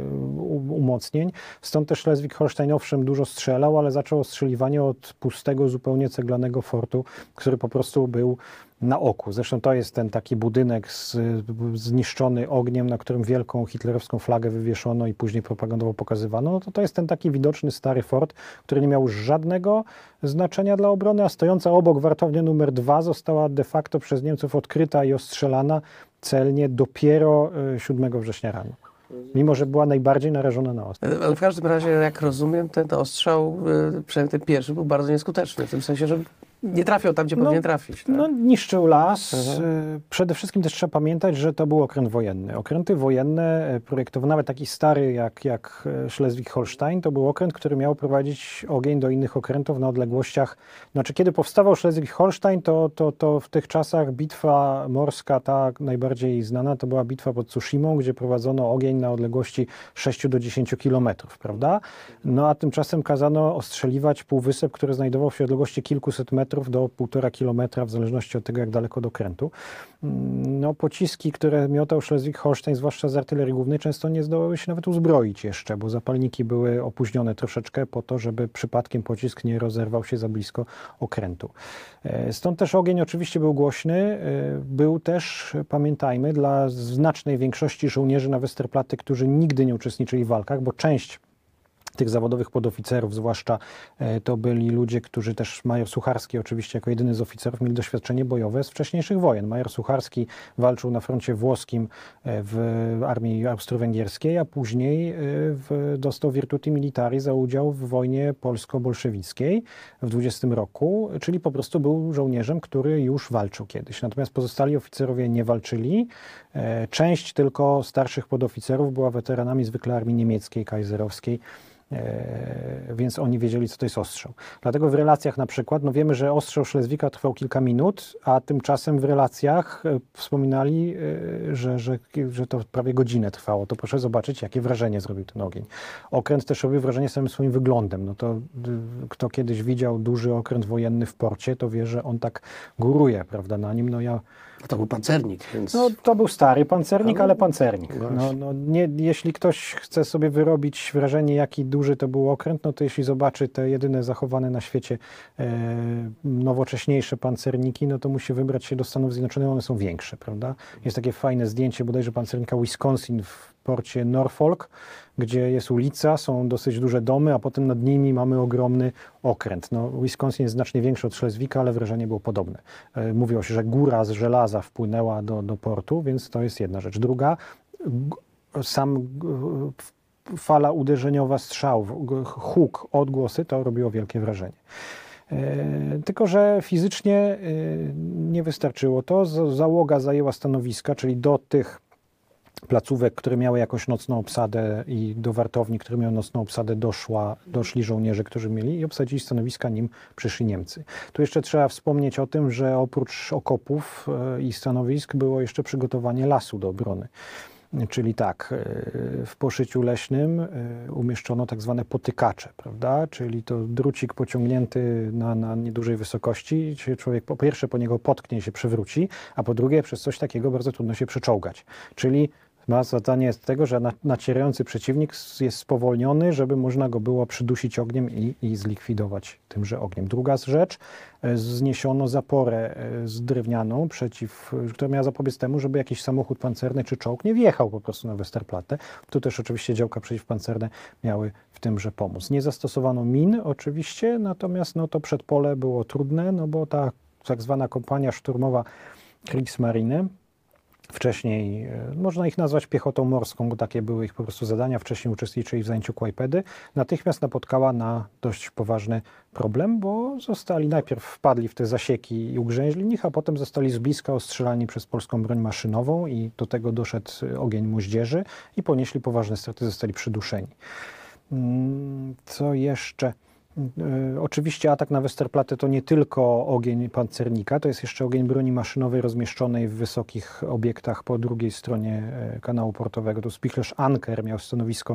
umocnień. Stąd też Schleswig-Holstein owszem dużo strzelał, ale zaczął ostrzeliwanie od pustego zupełnie ceglanego fortu, który po prostu był na oku. Zresztą to jest ten taki budynek zniszczony ogniem, na którym wielką hitlerowską flagę wywieszono i później propagandowo pokazywano. No to jest ten taki widoczny stary fort, który nie miał żadnego znaczenia dla obrony, a stojąca obok wartownia numer 2 została de facto przez Niemców odkryta i ostrzelana celnie dopiero 7 września rano. Mimo że była najbardziej narażona na ostrzał. Ale w każdym razie, jak rozumiem, ten ostrzał, przynajmniej ten pierwszy, był bardzo nieskuteczny. W tym sensie, że nie trafiał tam, gdzie powinien trafić. Tak? No, niszczył las. Przede wszystkim też trzeba pamiętać, że to był okręt wojenny. Okręty wojenne, projektowane nawet taki stary jak Schleswig-Holstein, to był okręt, który miał prowadzić ogień do innych okrętów na odległościach. Znaczy, kiedy powstawał Schleswig-Holstein, to w tych czasach bitwa morska, ta najbardziej znana, to była bitwa pod Tsushimą, gdzie prowadzono ogień na odległości 6 do 10 kilometrów, prawda? No a tymczasem kazano ostrzeliwać półwysep, który znajdował się w odległości kilkuset metrów do 1,5 kilometra, w zależności od tego, jak daleko do okrętu. No, pociski, które miotał Schleswig-Holstein, zwłaszcza z artylerii głównej, często nie zdołały się nawet uzbroić jeszcze, bo zapalniki były opóźnione troszeczkę po to, żeby przypadkiem pocisk nie rozerwał się za blisko okrętu. Stąd też ogień oczywiście był głośny. Był też, pamiętajmy, dla znacznej większości żołnierzy na Westerplatte, którzy nigdy nie uczestniczyli w walkach, bo część tych zawodowych podoficerów, zwłaszcza to byli ludzie, którzy też, major Sucharski oczywiście jako jedyny z oficerów mieli doświadczenie bojowe z wcześniejszych wojen. Major Sucharski walczył na froncie włoskim w armii austro-węgierskiej, a później dostał Virtuti Militari za udział w wojnie polsko-bolszewickiej w 20 roku, czyli po prostu był żołnierzem, który już walczył kiedyś. Natomiast pozostali oficerowie nie walczyli. Część tylko starszych podoficerów była weteranami zwykle armii niemieckiej, kaiserowskiej, więc oni wiedzieli, co to jest ostrzał. Dlatego w relacjach na przykład, no wiemy, że ostrzał Szlezwika trwał kilka minut, a tymczasem w relacjach wspominali, że to prawie godzinę trwało. To proszę zobaczyć, jakie wrażenie zrobił ten ogień. Okręt też robił wrażenie samym swoim wyglądem. No to kto kiedyś widział duży okręt wojenny w porcie, to wie, że on tak góruje, prawda, na nim. No ja... To był pancernik, więc... No to był stary pancernik, ale pancernik. Właśnie. Jeśli ktoś chce sobie wyrobić wrażenie, jaki duży to był okręt, no to jeśli zobaczy te jedyne zachowane na świecie nowocześniejsze pancerniki, no to musi wybrać się do Stanów Zjednoczonych, one są większe, prawda? Jest takie fajne zdjęcie bodajże pancernika Wisconsin w porcie Norfolk, gdzie jest ulica, są dosyć duże domy, a potem nad nimi mamy ogromny okręt. No, Wisconsin jest znacznie większy od Szlezwika, ale wrażenie było podobne. Mówiło się, że góra z żelaza wpłynęła do portu, więc to jest jedna rzecz. Druga, fala uderzeniowa strzałów, huk, odgłosy, to robiło wielkie wrażenie. Tylko że fizycznie nie wystarczyło to. Załoga zajęła stanowiska, czyli do tych placówek, które miały jakąś nocną obsadę i do wartowni, które miały nocną obsadę doszli żołnierze, którzy mieli i obsadzili stanowiska, nim przyszli Niemcy. Tu jeszcze trzeba wspomnieć o tym, że oprócz okopów i stanowisk było jeszcze przygotowanie lasu do obrony. Czyli tak, w poszyciu leśnym umieszczono tak zwane potykacze, prawda? Czyli to drucik pociągnięty na niedużej wysokości, czyli człowiek po pierwsze po niego potknie i się przewróci, a po drugie przez coś takiego bardzo trudno się przeczołgać. Czyli ma zadanie tego, że nacierający przeciwnik jest spowolniony, żeby można go było przydusić ogniem i zlikwidować tymże ogniem. Druga rzecz, zniesiono zaporę drewnianą, która miała zapobiec temu, żeby jakiś samochód pancerny czy czołg nie wjechał po prostu na Westerplatte. Tu też oczywiście działka przeciwpancerne miały w tymże pomóc. Nie zastosowano min oczywiście, natomiast no, to przedpole było trudne, no bo ta tak zwana kompania szturmowa Kriegsmarine, wcześniej, można ich nazwać piechotą morską, bo takie były ich po prostu zadania, wcześniej uczestniczyli w zajęciu Kłajpedy, natychmiast napotkała na dość poważny problem, bo najpierw wpadli w te zasieki i ugrzęźli w nich, a potem zostali z bliska ostrzelani przez polską broń maszynową i do tego doszedł ogień moździerzy i ponieśli poważne straty, zostali przyduszeni. Co jeszcze? Oczywiście atak na Westerplatte to nie tylko ogień pancernika, to jest jeszcze ogień broni maszynowej rozmieszczonej w wysokich obiektach po drugiej stronie kanału portowego. Tu Spichlerz Anker miał stanowisko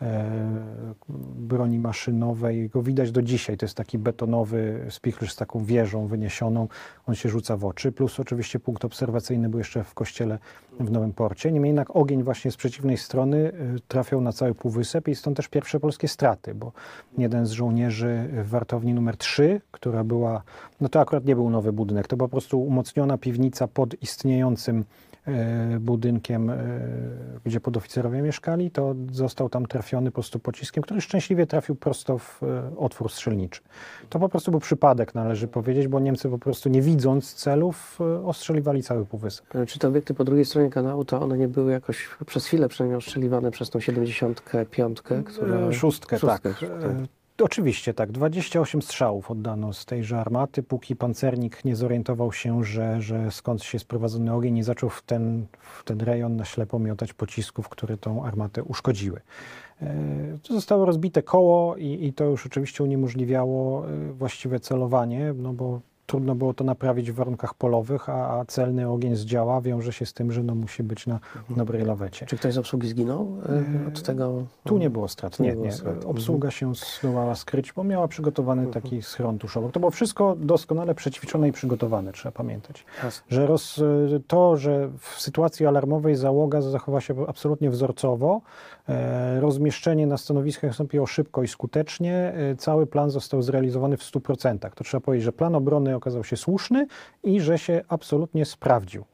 broni maszynowej. Go widać do dzisiaj. To jest taki betonowy Spichlerz z taką wieżą wyniesioną. On się rzuca w oczy. Plus oczywiście punkt obserwacyjny był jeszcze w kościele w Nowym Porcie. Niemniej jednak ogień właśnie z przeciwnej strony trafiał na cały półwysep i stąd też pierwsze polskie straty, bo jeden z żołnierzy w wartowni numer 3, która była, no to akurat nie był nowy budynek, to była po prostu umocniona piwnica pod istniejącym budynkiem, gdzie podoficerowie mieszkali, to został tam trafiony po prostu pociskiem, który szczęśliwie trafił prosto w otwór strzelniczy. To po prostu był przypadek, należy powiedzieć, bo Niemcy po prostu nie widząc celów ostrzeliwali cały półwysep. Czy te obiekty po drugiej stronie kanału, to one nie były jakoś przez chwilę przynajmniej ostrzeliwane przez tą 75, która... Szóstkę, tak. Oczywiście tak, 28 strzałów oddano z tejże armaty, póki pancernik nie zorientował się, że skąd się sprowadzony ogień i zaczął w ten rejon na ślepo miotać pocisków, które tą armatę uszkodziły. To zostało rozbite koło i to już oczywiście uniemożliwiało właściwe celowanie, no bo trudno było to naprawić w warunkach polowych, a celny ogień z działa wiąże się z tym, że no musi być na dobrej lawecie. Czy ktoś z obsługi zginął od tego? Tu nie było strat, nie. strat. Obsługa się zdołała skryć, bo miała przygotowany taki schron tuszowy. To było wszystko doskonale przećwiczone i przygotowane, trzeba pamiętać. Jasne. Że w sytuacji alarmowej załoga zachowała się absolutnie wzorcowo, rozmieszczenie na stanowiskach nastąpiło szybko i skutecznie, cały plan został zrealizowany w 100%. To trzeba powiedzieć, że plan obrony okazał się słuszny i że się absolutnie sprawdził.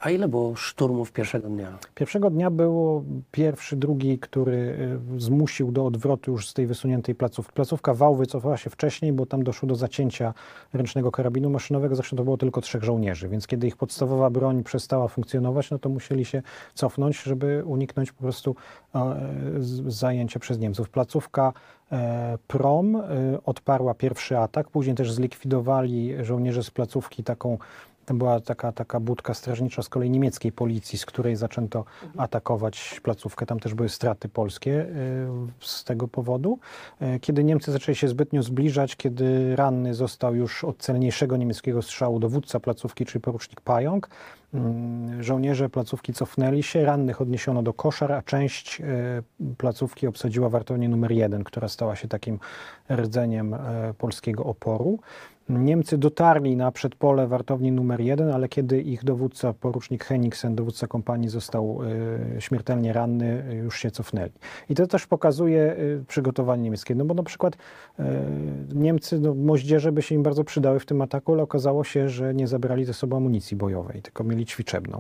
A ile było szturmów pierwszego dnia? Pierwszego dnia było pierwszy, drugi, który zmusił do odwrotu już z tej wysuniętej placówki. Placówka Wał wycofała się wcześniej, bo tam doszło do zacięcia ręcznego karabinu maszynowego. Zresztą to było tylko 3 żołnierzy, więc kiedy ich podstawowa broń przestała funkcjonować, no to musieli się cofnąć, żeby uniknąć po prostu zajęcia przez Niemców. Placówka Prom odparła pierwszy atak, później też zlikwidowali żołnierze z placówki taką. To była taka budka strażnicza z kolei niemieckiej policji, z której zaczęto atakować placówkę. Tam też były straty polskie z tego powodu. Kiedy Niemcy zaczęli się zbytnio zbliżać, kiedy ranny został już od celniejszego niemieckiego strzału dowódca placówki, czyli porucznik Pająk, żołnierze placówki cofnęli się, rannych odniesiono do koszar, a część placówki obsadziła wartownię numer 1, która stała się takim rdzeniem polskiego oporu. Niemcy dotarli na przedpole wartowni numer 1, ale kiedy ich dowódca, porucznik Henningsen, dowódca kompanii, został śmiertelnie ranny, już się cofnęli. I to też pokazuje przygotowanie niemieckie. No bo na przykład Niemcy, moździerze by się im bardzo przydały w tym ataku, ale okazało się, że nie zabrali ze sobą amunicji bojowej, tylko mieli ćwiczebną.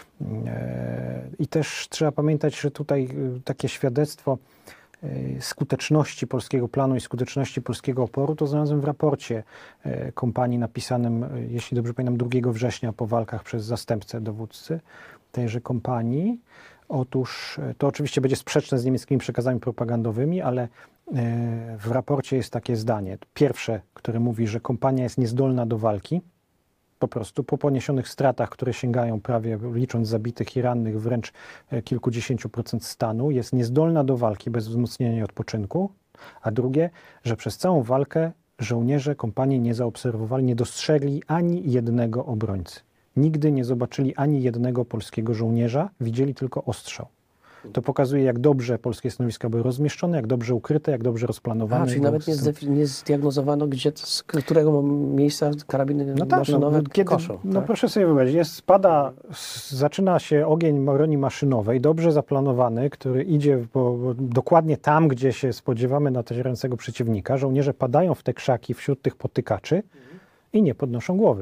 I też trzeba pamiętać, że tutaj takie świadectwo skuteczności polskiego planu i skuteczności polskiego oporu to znalazłem w raporcie kompanii napisanym, jeśli dobrze pamiętam, 2 września po walkach przez zastępcę dowódcy tejże kompanii. Otóż to oczywiście będzie sprzeczne z niemieckimi przekazami propagandowymi, ale w raporcie jest takie zdanie. Pierwsze, które mówi, że kompania jest niezdolna do walki. Po prostu po poniesionych stratach, które sięgają prawie, licząc zabitych i rannych, wręcz kilkudziesięciu procent stanu, jest niezdolna do walki bez wzmocnienia i odpoczynku. A drugie, że przez całą walkę żołnierze kompanii nie zaobserwowali, nie dostrzegli ani jednego obrońcy. Nigdy nie zobaczyli ani jednego polskiego żołnierza, widzieli tylko ostrzał. To pokazuje, jak dobrze polskie stanowiska były rozmieszczone, jak dobrze ukryte, jak dobrze rozplanowane. Czyli nawet nie zdiagnozowano, gdzie, z którego miejsca karabiny maszynowe koszą. No proszę sobie wyobrazić, zaczyna się ogień broni maszynowej, dobrze zaplanowany, który idzie dokładnie tam, gdzie się spodziewamy nadciągającego przeciwnika. Żołnierze padają w te krzaki wśród tych potykaczy i nie podnoszą głowy.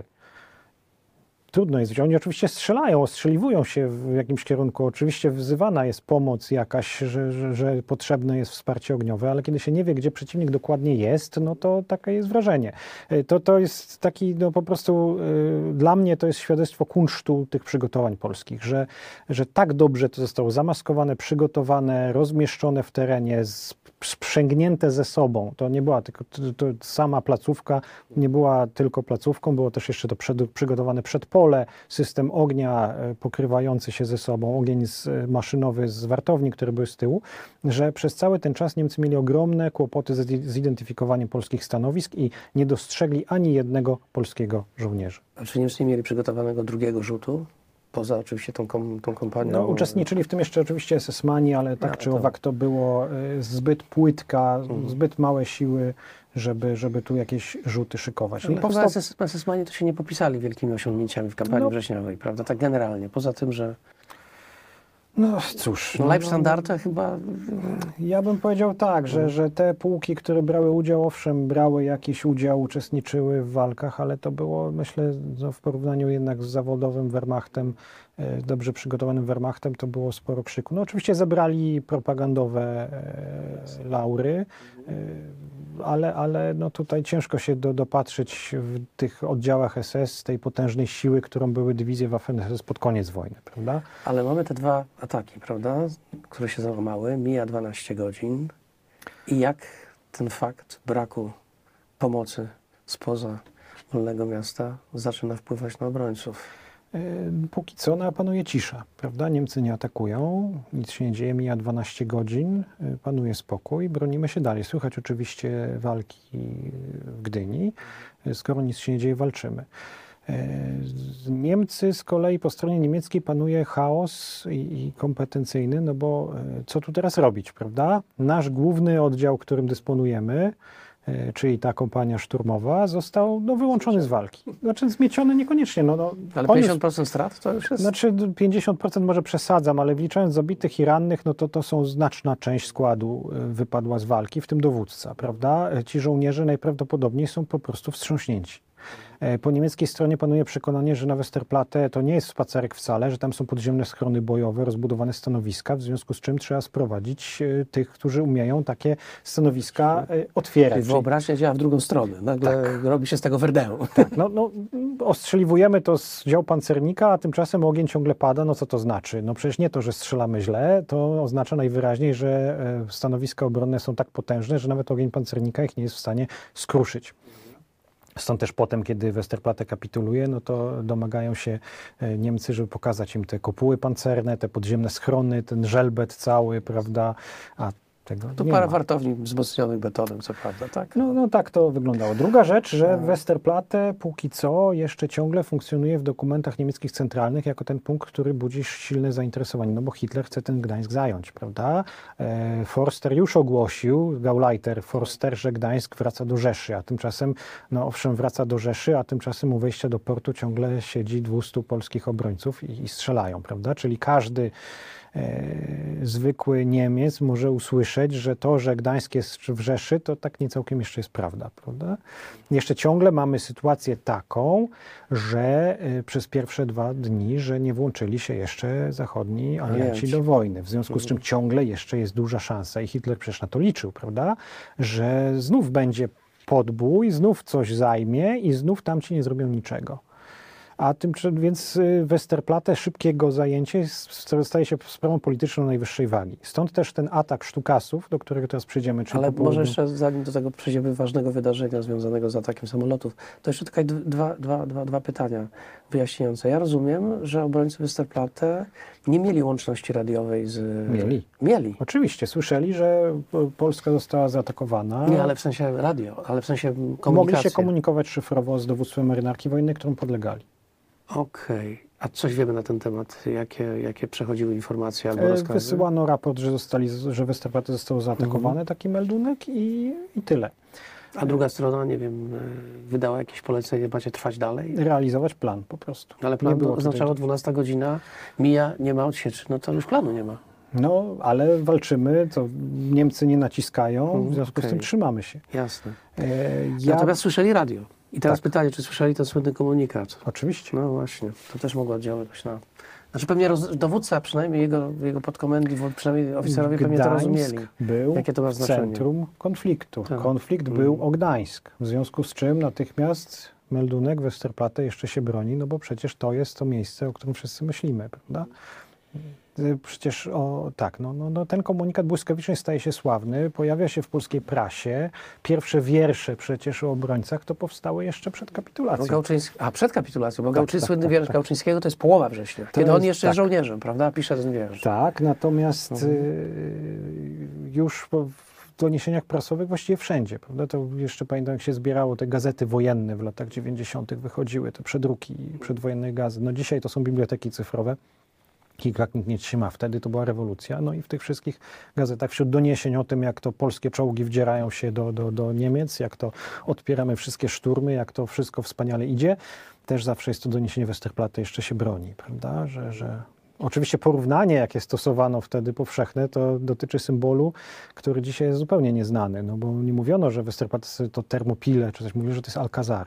Trudno jest wziąć. Oczywiście strzelają, ostrzeliwują się w jakimś kierunku. Oczywiście wzywana jest pomoc jakaś, że potrzebne jest wsparcie ogniowe, ale kiedy się nie wie, gdzie przeciwnik dokładnie jest, no to takie jest wrażenie. To jest taki, no po prostu dla mnie to jest świadectwo kunsztu tych przygotowań polskich, że tak dobrze to zostało zamaskowane, przygotowane, rozmieszczone w terenie, sprzęgnięte ze sobą. To nie była tylko to sama placówka, nie była tylko placówką, było też jeszcze to przygotowane przedpole, system ognia pokrywający się ze sobą, ogień maszynowy z wartowni, które były z tyłu, że przez cały ten czas Niemcy mieli ogromne kłopoty z zidentyfikowaniem polskich stanowisk i nie dostrzegli ani jednego polskiego żołnierza. A czy Niemcy nie mieli przygotowanego drugiego rzutu? Poza oczywiście tą kompanią. No, uczestniczyli w tym jeszcze oczywiście SS-mani, ale tak czy owak to było zbyt płytka, zbyt małe siły, żeby tu jakieś rzuty szykować. No, powstał... SS-mani to się nie popisali wielkimi osiągnięciami w kampanii wrześniowej, prawda? Tak generalnie. Poza tym, że... No cóż. Leibstandarte chyba... Ja bym powiedział tak, że te pułki, które brały udział, owszem, brały jakiś udział, uczestniczyły w walkach, ale to było, myślę, w porównaniu jednak z zawodowym Wehrmachtem, dobrze przygotowanym Wehrmachtem, to było sporo krzyku. No oczywiście zebrali propagandowe laury, ale no tutaj ciężko się dopatrzeć w tych oddziałach SS tej potężnej siły, którą były dywizje Waffen-SS pod koniec wojny, prawda? Ale mamy te 2 ataki, prawda, które się załamały, mija 12 godzin i jak ten fakt braku pomocy spoza wolnego miasta zaczyna wpływać na obrońców? Póki co panuje cisza, prawda? Niemcy nie atakują, nic się nie dzieje, mija 12 godzin, panuje spokój, bronimy się dalej. Słychać oczywiście walki w Gdyni, skoro nic się nie dzieje, walczymy. Niemcy z kolei, po stronie niemieckiej panuje chaos i kompetencyjny, no bo co tu teraz robić, prawda? Nasz główny oddział, którym dysponujemy, czyli ta kompania szturmowa, został wyłączony z walki. Znaczy zmieciony niekoniecznie. Ale 50% strat to już jest... Znaczy 50% może przesadzam, ale wliczając zabitych i rannych, no to są znaczna część składu wypadła z walki, w tym dowódca, prawda? Ci żołnierze najprawdopodobniej są po prostu wstrząśnięci. Po niemieckiej stronie panuje przekonanie, że na Westerplatte to nie jest spacerek wcale, że tam są podziemne schrony bojowe, rozbudowane stanowiska, w związku z czym trzeba sprowadzić tych, którzy umieją takie stanowiska otwierać. Czyli wyobraźnia działa w drugą stronę. Nagle robi się z tego Verdun. Tak, ostrzeliwujemy to z dział pancernika, a tymczasem ogień ciągle pada. No co to znaczy? No przecież nie to, że strzelamy źle, to oznacza najwyraźniej, że stanowiska obronne są tak potężne, że nawet ogień pancernika ich nie jest w stanie skruszyć. Stąd też potem, kiedy Westerplatte kapituluje, no to domagają się Niemcy, żeby pokazać im te kopuły pancerne, te podziemne schrony, ten żelbet cały, prawda, a tego To nie parę ma. wartowni wzmocnionych betonem, co prawda, tak? No tak to wyglądało. Druga rzecz, że Westerplatte póki co jeszcze ciągle funkcjonuje w dokumentach niemieckich centralnych jako ten punkt, który budzi silne zainteresowanie, no bo Hitler chce ten Gdańsk zająć, prawda? Forster już ogłosił, Gauleiter Forster, że Gdańsk wraca do Rzeszy, a tymczasem, no owszem, wraca do Rzeszy, a tymczasem u wejścia do portu ciągle siedzi 200 polskich obrońców i strzelają, prawda? Czyli każdy zwykły Niemiec może usłyszeć, że to, że Gdańsk jest w Rzeszy, to tak nie całkiem jeszcze jest prawda, prawda? Jeszcze ciągle mamy sytuację taką, że przez pierwsze 2 dni, że nie włączyli się jeszcze zachodni alianci do wojny, w związku z czym ciągle jeszcze jest duża szansa i Hitler przecież na to liczył, prawda? Że znów będzie podbój, znów coś zajmie i znów tamci nie zrobią niczego. Więc Westerplatte, szybkiego zajęcie staje się sprawą polityczną najwyższej wagi. Stąd też ten atak sztukasów, do którego teraz przejdziemy. Czyli Ale po może południu. jeszcze zanim do tego przejdziemy ważnego wydarzenia związanego z atakiem samolotów, to jeszcze tutaj dwa pytania wyjaśniające. Ja rozumiem, że obrońcy Westerplatte nie mieli łączności radiowej z... Mieli. Oczywiście, słyszeli, że Polska została zaatakowana. Nie, ale w sensie radio, ale w sensie komunikacji. Mogli się komunikować szyfrowo z dowództwem marynarki wojennej, którą podlegali. Okej. A coś wiemy na ten temat? Jakie przechodziły informacje albo rozkazy? Wysyłano raport, że Westerplatte zostało zaatakowane, taki meldunek i tyle. A druga strona, nie wiem, wydała jakieś polecenie, macie trwać dalej? Realizować plan po prostu. Ale Nie plan było oznaczało tutaj... 12 godzina, mija, nie ma odsieczy, no to już planu nie ma. No, ale walczymy, to Niemcy nie naciskają, w związku z tym trzymamy się. Jasne. Natomiast słyszeli radio. I teraz pytanie, czy słyszeli ten słynny komunikat? Oczywiście. No właśnie, to też mogło oddziaływać na... Znaczy pewnie dowódca, przynajmniej jego podkomendy, przynajmniej oficerowie pewnie to rozumieli. Był jakie to ma znaczenie. Centrum konfliktu. Tak. Konflikt był o Gdańsk, w związku z czym natychmiast meldunek Westerplatte jeszcze się broni, no bo przecież to jest to miejsce, o którym wszyscy myślimy, prawda? Przecież ten komunikat błyskawicznie staje się sławny, pojawia się w polskiej prasie. Pierwsze wiersze przecież o obrońcach to powstały jeszcze przed kapitulacją. Przed kapitulacją, bo słynny wiersz Gałczyńskiego to jest połowa września, kiedy on jeszcze jest żołnierzem, prawda? Pisze ten wiersz. Tak, natomiast już w doniesieniach prasowych właściwie wszędzie, prawda? To jeszcze pamiętam, jak się zbierało te gazety wojenne w latach 90. wychodziły, te przedruki przedwojennych gazet. No dzisiaj to są biblioteki cyfrowe. Kilka nie trzyma. Wtedy to była rewolucja. No i w tych wszystkich gazetach wśród doniesień o tym, jak to polskie czołgi wdzierają się do Niemiec, jak to odpieramy wszystkie szturmy, jak to wszystko wspaniale idzie, też zawsze jest to doniesienie Westerplatte jeszcze się broni, prawda? Że oczywiście porównanie, jakie stosowano wtedy powszechne, to dotyczy symbolu, który dzisiaj jest zupełnie nieznany, no bo nie mówiono, że Westerplatte to Termopile, czy coś, mówiono, że to jest Alcazar.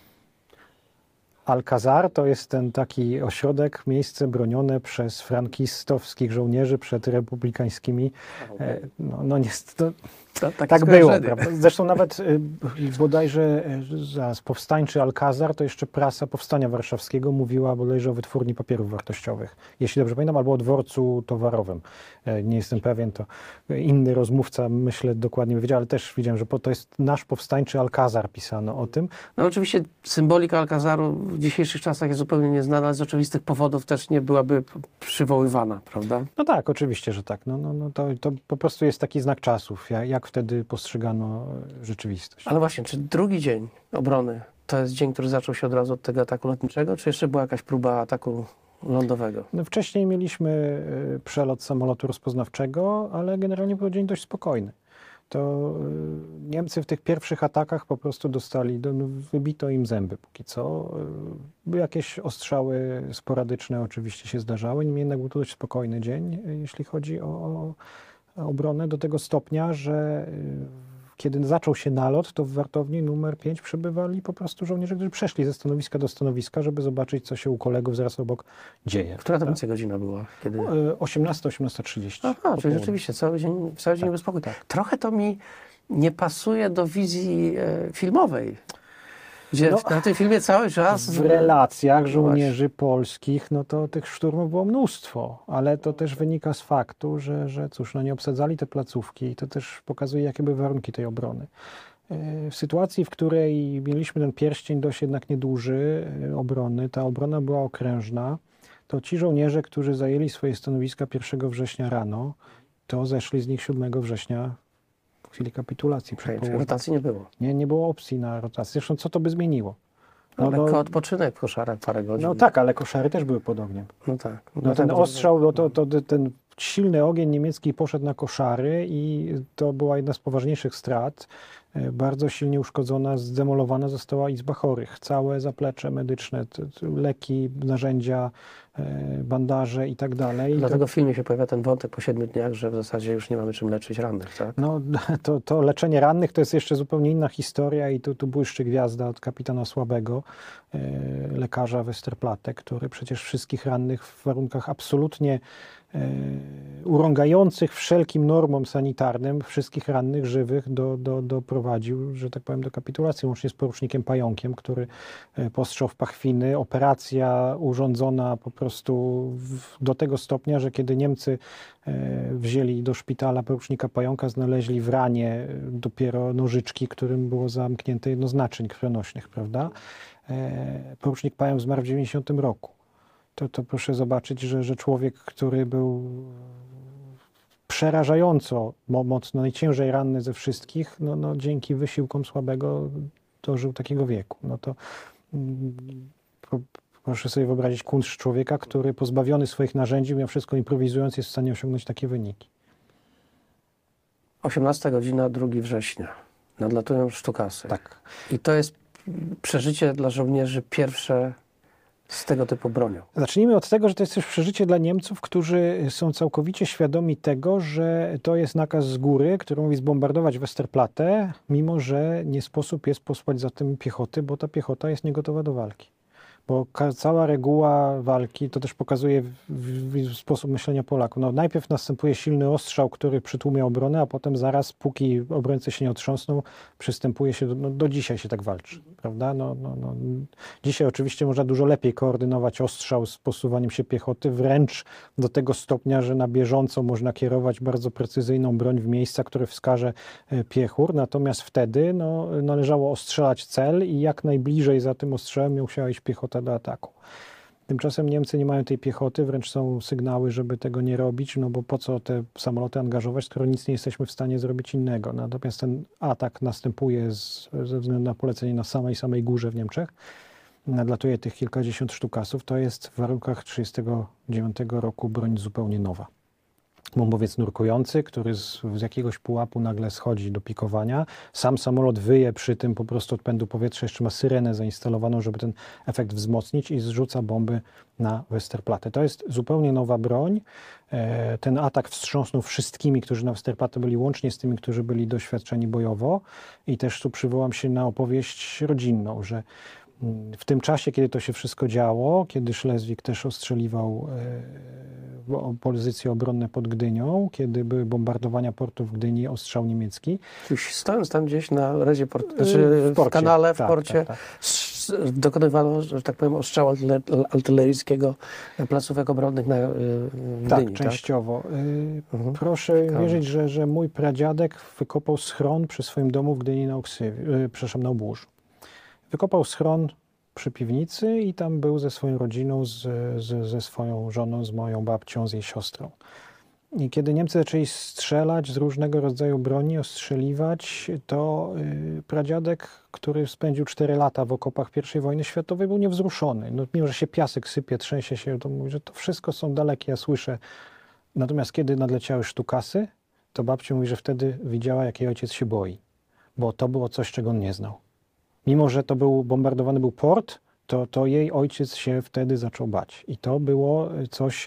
Alcazar to jest ten taki ośrodek, miejsce bronione przez frankistowskich żołnierzy przed republikańskimi. No niestety, tak było. Prawda? Zresztą nawet bodajże powstańczy Alcazar, to jeszcze prasa Powstania Warszawskiego mówiła bodajże o wytwórni papierów wartościowych. Jeśli dobrze pamiętam, albo o dworcu towarowym. Nie jestem pewien, to inny rozmówca, myślę, dokładnie wiedział, ale też widziałem, że to jest nasz powstańczy Alcazar, pisano o tym. No oczywiście symbolika Alcazaru w dzisiejszych czasach jest zupełnie nieznana, ale z oczywistych powodów też nie byłaby przywoływana, prawda? No tak, oczywiście, że tak. To po prostu jest taki znak czasów, jak wtedy postrzegano rzeczywistość. Ale właśnie, czy drugi dzień obrony to jest dzień, który zaczął się od razu od tego ataku lotniczego, czy jeszcze była jakaś próba ataku lądowego? No wcześniej mieliśmy przelot samolotu rozpoznawczego, ale generalnie był dzień dość spokojny. To Niemcy w tych pierwszych atakach po prostu wybito im zęby póki co. Jakieś ostrzały sporadyczne oczywiście się zdarzały, niemniej jednak był to dość spokojny dzień, jeśli chodzi o obronę, do tego stopnia, że kiedy zaczął się nalot, to w wartowni numer 5 przebywali po prostu żołnierze, którzy przeszli ze stanowiska do stanowiska, żeby zobaczyć, co się u kolegów zaraz obok dzieje. Która to więcej godzina była? Kiedy... 18:30. Aha, czyli rzeczywiście cały dzień bez spokoju. Trochę to mi nie pasuje do wizji filmowej, gdzie na tym filmie cały czas... W relacjach żołnierzy polskich, no to tych szturmów było mnóstwo, ale to też wynika z faktu, że cóż, no nie obsadzali te placówki i to też pokazuje, jakie były warunki tej obrony. W sytuacji, w której mieliśmy ten pierścień dość jednak nieduży obrony, ta obrona była okrężna, to ci żołnierze, którzy zajęli swoje stanowiska 1 września rano, to zeszli z nich 7 września w chwili kapitulacji. Rotacji nie było. Nie było opcji na rotację. Zresztą co to by zmieniło? Lekko odpoczynek w koszarach parę godzin. No tak, ale koszary też były pod ogniem. No tak. Ten ostrzał, ten silny ogień niemiecki poszedł na koszary i to była jedna z poważniejszych strat. Bardzo silnie uszkodzona, zdemolowana została Izba Chorych. Całe zaplecze medyczne, leki, narzędzia, bandaże i tak dalej. Dlatego w filmie się pojawia ten wątek po 7 dniach, że w zasadzie już nie mamy czym leczyć rannych, tak? No, to leczenie rannych to jest jeszcze zupełnie inna historia i tu błyszczy gwiazda od kapitana Słabego, lekarza Westerplatte, który przecież wszystkich rannych w warunkach absolutnie urągających wszelkim normom sanitarnym, wszystkich rannych żywych doprowadził, że tak powiem, do kapitulacji, łącznie z porucznikiem Pająkiem, który postrzał w pachwiny, operacja urządzona po prostu do tego stopnia, że kiedy Niemcy wzięli do szpitala porucznika Pająka, znaleźli w ranie dopiero nożyczki, którym było zamknięte jedno z naczyń krwionośnych, prawda? Porucznik Pająk zmarł w 90 roku. To proszę zobaczyć, że człowiek, który był przerażająco mocno, najciężej ranny ze wszystkich, no dzięki wysiłkom Słabego dożył takiego wieku. No to proszę sobie wyobrazić kunszt człowieka, który pozbawiony swoich narzędzi, mimo wszystko improwizując, jest w stanie osiągnąć takie wyniki. 18 godzina, 2 września. Nadlatują sztukasy. Tak. I to jest przeżycie dla żołnierzy pierwsze z tego typu bronią. Zacznijmy od tego, że to jest też przeżycie dla Niemców, którzy są całkowicie świadomi tego, że to jest nakaz z góry, który mówi zbombardować Westerplatte, mimo że nie sposób jest posłać za tym piechoty, bo ta piechota jest niegotowa do walki. Bo cała reguła walki, to też pokazuje sposób myślenia Polaków. No, najpierw następuje silny ostrzał, który przytłumia obronę, a potem zaraz, póki obrońcy się nie otrząsną, przystępuje się, do dzisiaj się tak walczy, prawda? Dzisiaj oczywiście można dużo lepiej koordynować ostrzał z posuwaniem się piechoty, wręcz do tego stopnia, że na bieżąco można kierować bardzo precyzyjną broń w miejsca, które wskaże piechur, natomiast wtedy należało ostrzelać cel i jak najbliżej za tym ostrzałem musiała iść piechota do ataku. Tymczasem Niemcy nie mają tej piechoty, wręcz są sygnały, żeby tego nie robić, no bo po co te samoloty angażować, skoro nic nie jesteśmy w stanie zrobić innego. Natomiast ten atak następuje ze względu na polecenie na samej górze w Niemczech. Nadlatuje tych kilkadziesiąt sztukasów. To jest w warunkach 1939 roku broń zupełnie nowa. Bombowiec nurkujący, który z jakiegoś pułapu nagle schodzi do pikowania. Sam samolot wyje przy tym po prostu od pędu powietrza, jeszcze ma syrenę zainstalowaną, żeby ten efekt wzmocnić i zrzuca bomby na Westerplatte. To jest zupełnie nowa broń. Ten atak wstrząsnął wszystkimi, którzy na Westerplatte byli, łącznie z tymi, którzy byli doświadczeni bojowo. I też tu przywołam się na opowieść rodzinną, że w tym czasie, kiedy to się wszystko działo, kiedy Szlezwik też ostrzeliwał pozycje obronne pod Gdynią, kiedy były bombardowania portu w Gdyni, ostrzał niemiecki. Stojąc tam gdzieś na rezie w kanale, w porcie, dokonywano, że tak powiem, ostrzału artyleryjskiego placówek obronnych w Gdyni. Tak, częściowo. Proszę wierzyć, że mój pradziadek wykopał schron przy swoim domu w Gdyni na Obłóżu. Wykopał schron przy piwnicy i tam był ze swoją rodziną, ze swoją żoną, z moją babcią, z jej siostrą. I kiedy Niemcy zaczęli strzelać z różnego rodzaju broni, ostrzeliwać, to pradziadek, który spędził 4 lata w okopach I wojny światowej, był niewzruszony. No, mimo że się piasek sypie, trzęsie się, to mówi, że to wszystko są dalekie, ja słyszę. Natomiast kiedy nadleciały sztukasy, to babcia mówi, że wtedy widziała, jak jej ojciec się boi, bo to było coś, czego on nie znał. Mimo że bombardowany był port, to jej ojciec się wtedy zaczął bać. I to było coś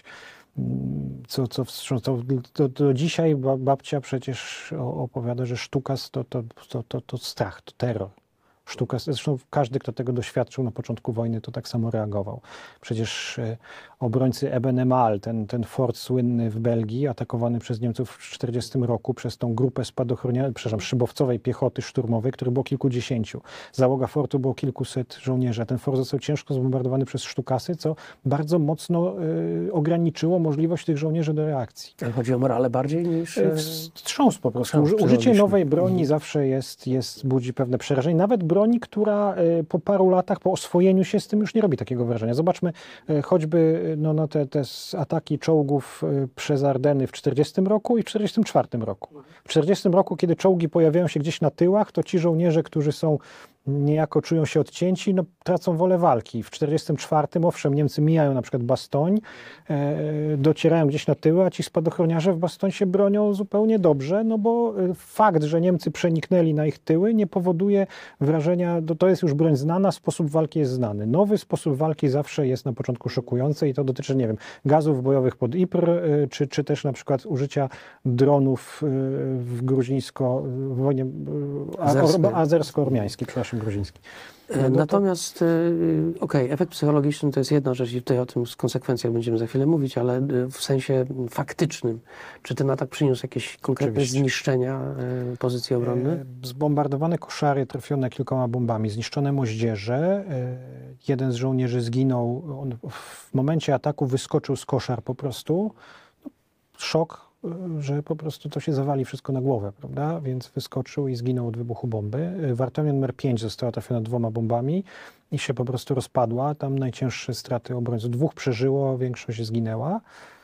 co wstrząsnął. Do dzisiaj babcia przecież opowiada, że sztukas to strach, to terror. Sztukas, zresztą każdy, kto tego doświadczył na początku wojny, to tak samo reagował. Przecież obrońcy Eben-Emal, ten fort słynny w Belgii, atakowany przez Niemców w 1940 roku przez tą grupę szybowcowej piechoty szturmowej, których było kilkudziesięciu. Załoga fortu było kilkuset żołnierzy. Ten fort został ciężko zbombardowany przez sztukasy, co bardzo mocno ograniczyło możliwość tych żołnierzy do reakcji. Ale chodzi o morale bardziej niż... Wstrząs po prostu. Użycie nowej broni zawsze budzi pewne przerażenie. Nawet broni, która po paru latach, po oswojeniu się z tym już nie robi takiego wrażenia. Zobaczmy choćby te ataki czołgów przez Ardeny w 1940 roku i w 1944 roku. W 1940 roku, kiedy czołgi pojawiają się gdzieś na tyłach, to ci żołnierze, którzy są niejako czują się odcięci, tracą wolę walki. W 1944, owszem, Niemcy mijają na przykład Bastoń, docierają gdzieś na tyły, a ci spadochroniarze w Bastoń się bronią zupełnie dobrze, bo fakt, że Niemcy przeniknęli na ich tyły, nie powoduje wrażenia, to jest już broń znana, sposób walki jest znany. Nowy sposób walki zawsze jest na początku szokujący i to dotyczy, nie wiem, gazów bojowych pod Ypres, czy też na przykład użycia dronów w wojnie azersko-ormiańskiej, przepraszam, gruziński. Natomiast, efekt psychologiczny to jest jedna rzecz i tutaj o tym z konsekwencjach będziemy za chwilę mówić, ale w sensie faktycznym, czy ten atak przyniósł jakieś konkretne zniszczenia pozycji obronnych? Zbombardowane koszary trafione kilkoma bombami, zniszczone moździerze. Jeden z żołnierzy zginął. On w momencie ataku wyskoczył z koszar po prostu. Szok, że po prostu to się zawali wszystko na głowę, prawda? Więc wyskoczył i zginął od wybuchu bomby. Wartownia numer 5 została trafiona 2 bombami i się po prostu rozpadła. Tam najcięższe straty obrońców. 2 przeżyło, większość zginęła.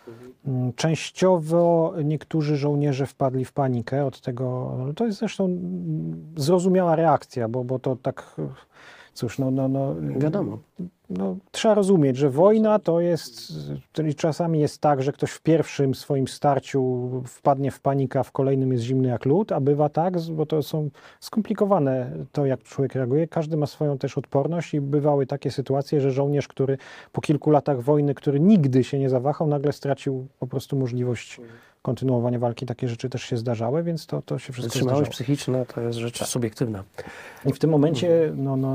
Częściowo niektórzy żołnierze wpadli w panikę od tego. To jest zresztą zrozumiała reakcja, bo to tak... Cóż, wiadomo. Trzeba rozumieć, że wojna to jest, czasami jest tak, że ktoś w pierwszym swoim starciu wpadnie w panikę, a w kolejnym jest zimny jak lód, a bywa tak, bo to są skomplikowane to, jak człowiek reaguje. Każdy ma swoją też odporność i bywały takie sytuacje, że żołnierz, który po kilku latach wojny, który nigdy się nie zawahał, nagle stracił po prostu możliwość kontynuowania walki. Takie rzeczy też się zdarzały, więc to się wszystko zdarzało. Wytrzymałość psychiczna to jest rzecz subiektywna. I w tym momencie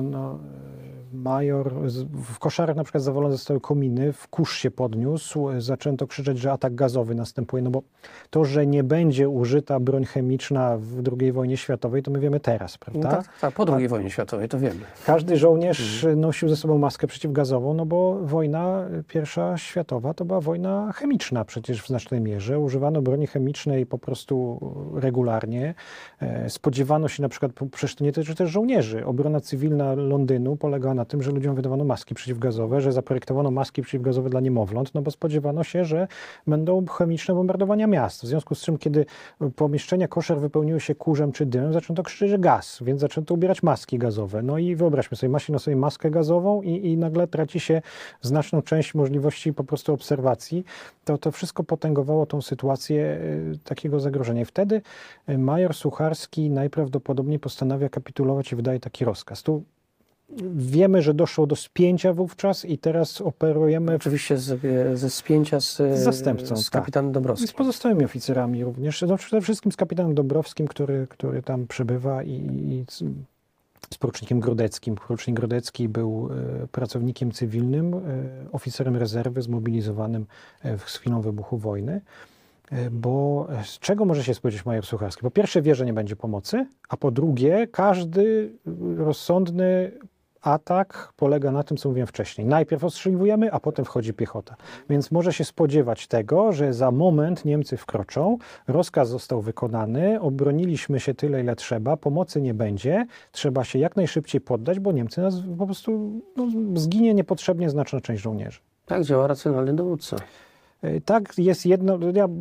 major, w koszarach na przykład zawalone zostały kominy, kurz się podniósł, zaczęto krzyczeć, że atak gazowy następuje, bo to, że nie będzie użyta broń chemiczna w II wojnie światowej, to my wiemy teraz, prawda? Tak, po II wojnie światowej to wiemy. Każdy żołnierz nosił ze sobą maskę przeciwgazową, bo wojna pierwsza światowa to była wojna chemiczna przecież w znacznej mierze. Używano broni chemicznej po prostu regularnie. Spodziewano się na przykład, przecież to nie dotyczy też żołnierzy, obrona cywilna Londynu polegała na tym, że ludziom wydawano maski przeciwgazowe, że zaprojektowano maski przeciwgazowe dla niemowląt, bo spodziewano się, że będą chemiczne bombardowania miast. W związku z czym, kiedy pomieszczenia koszar wypełniły się kurzem czy dymem, zaczęto krzyczeć, że gaz, więc zaczęto ubierać maski gazowe. I wyobraźmy sobie, ma się na sobie maskę gazową i nagle traci się znaczną część możliwości po prostu obserwacji. To wszystko potęgowało tą sytuację takiego zagrożenia. I wtedy major Sucharski najprawdopodobniej postanawia kapitulować i wydaje taki rozkaz. Tu wiemy, że doszło do spięcia wówczas i teraz operujemy... Oczywiście ze spięcia z zastępcą, z kapitanem Dąbrowskim. I z pozostałymi oficerami również. Przede wszystkim z kapitanem Dąbrowskim, który tam przebywa i z porucznikiem Grodeckim. Porucznik Grodecki był pracownikiem cywilnym, oficerem rezerwy zmobilizowanym w chwilą wybuchu wojny. Bo z czego może się spodziewać major Sucharski? Po pierwsze wie, że nie będzie pomocy, a po drugie każdy rozsądny atak polega na tym, co mówiłem wcześniej. Najpierw ostrzeliwujemy, a potem wchodzi piechota. Więc może się spodziewać tego, że za moment Niemcy wkroczą, rozkaz został wykonany, obroniliśmy się tyle, ile trzeba, pomocy nie będzie, trzeba się jak najszybciej poddać, bo Niemcy nas po prostu zginie niepotrzebnie znaczna część żołnierzy. Tak działa racjonalny dowódca. Tak, jest jedno,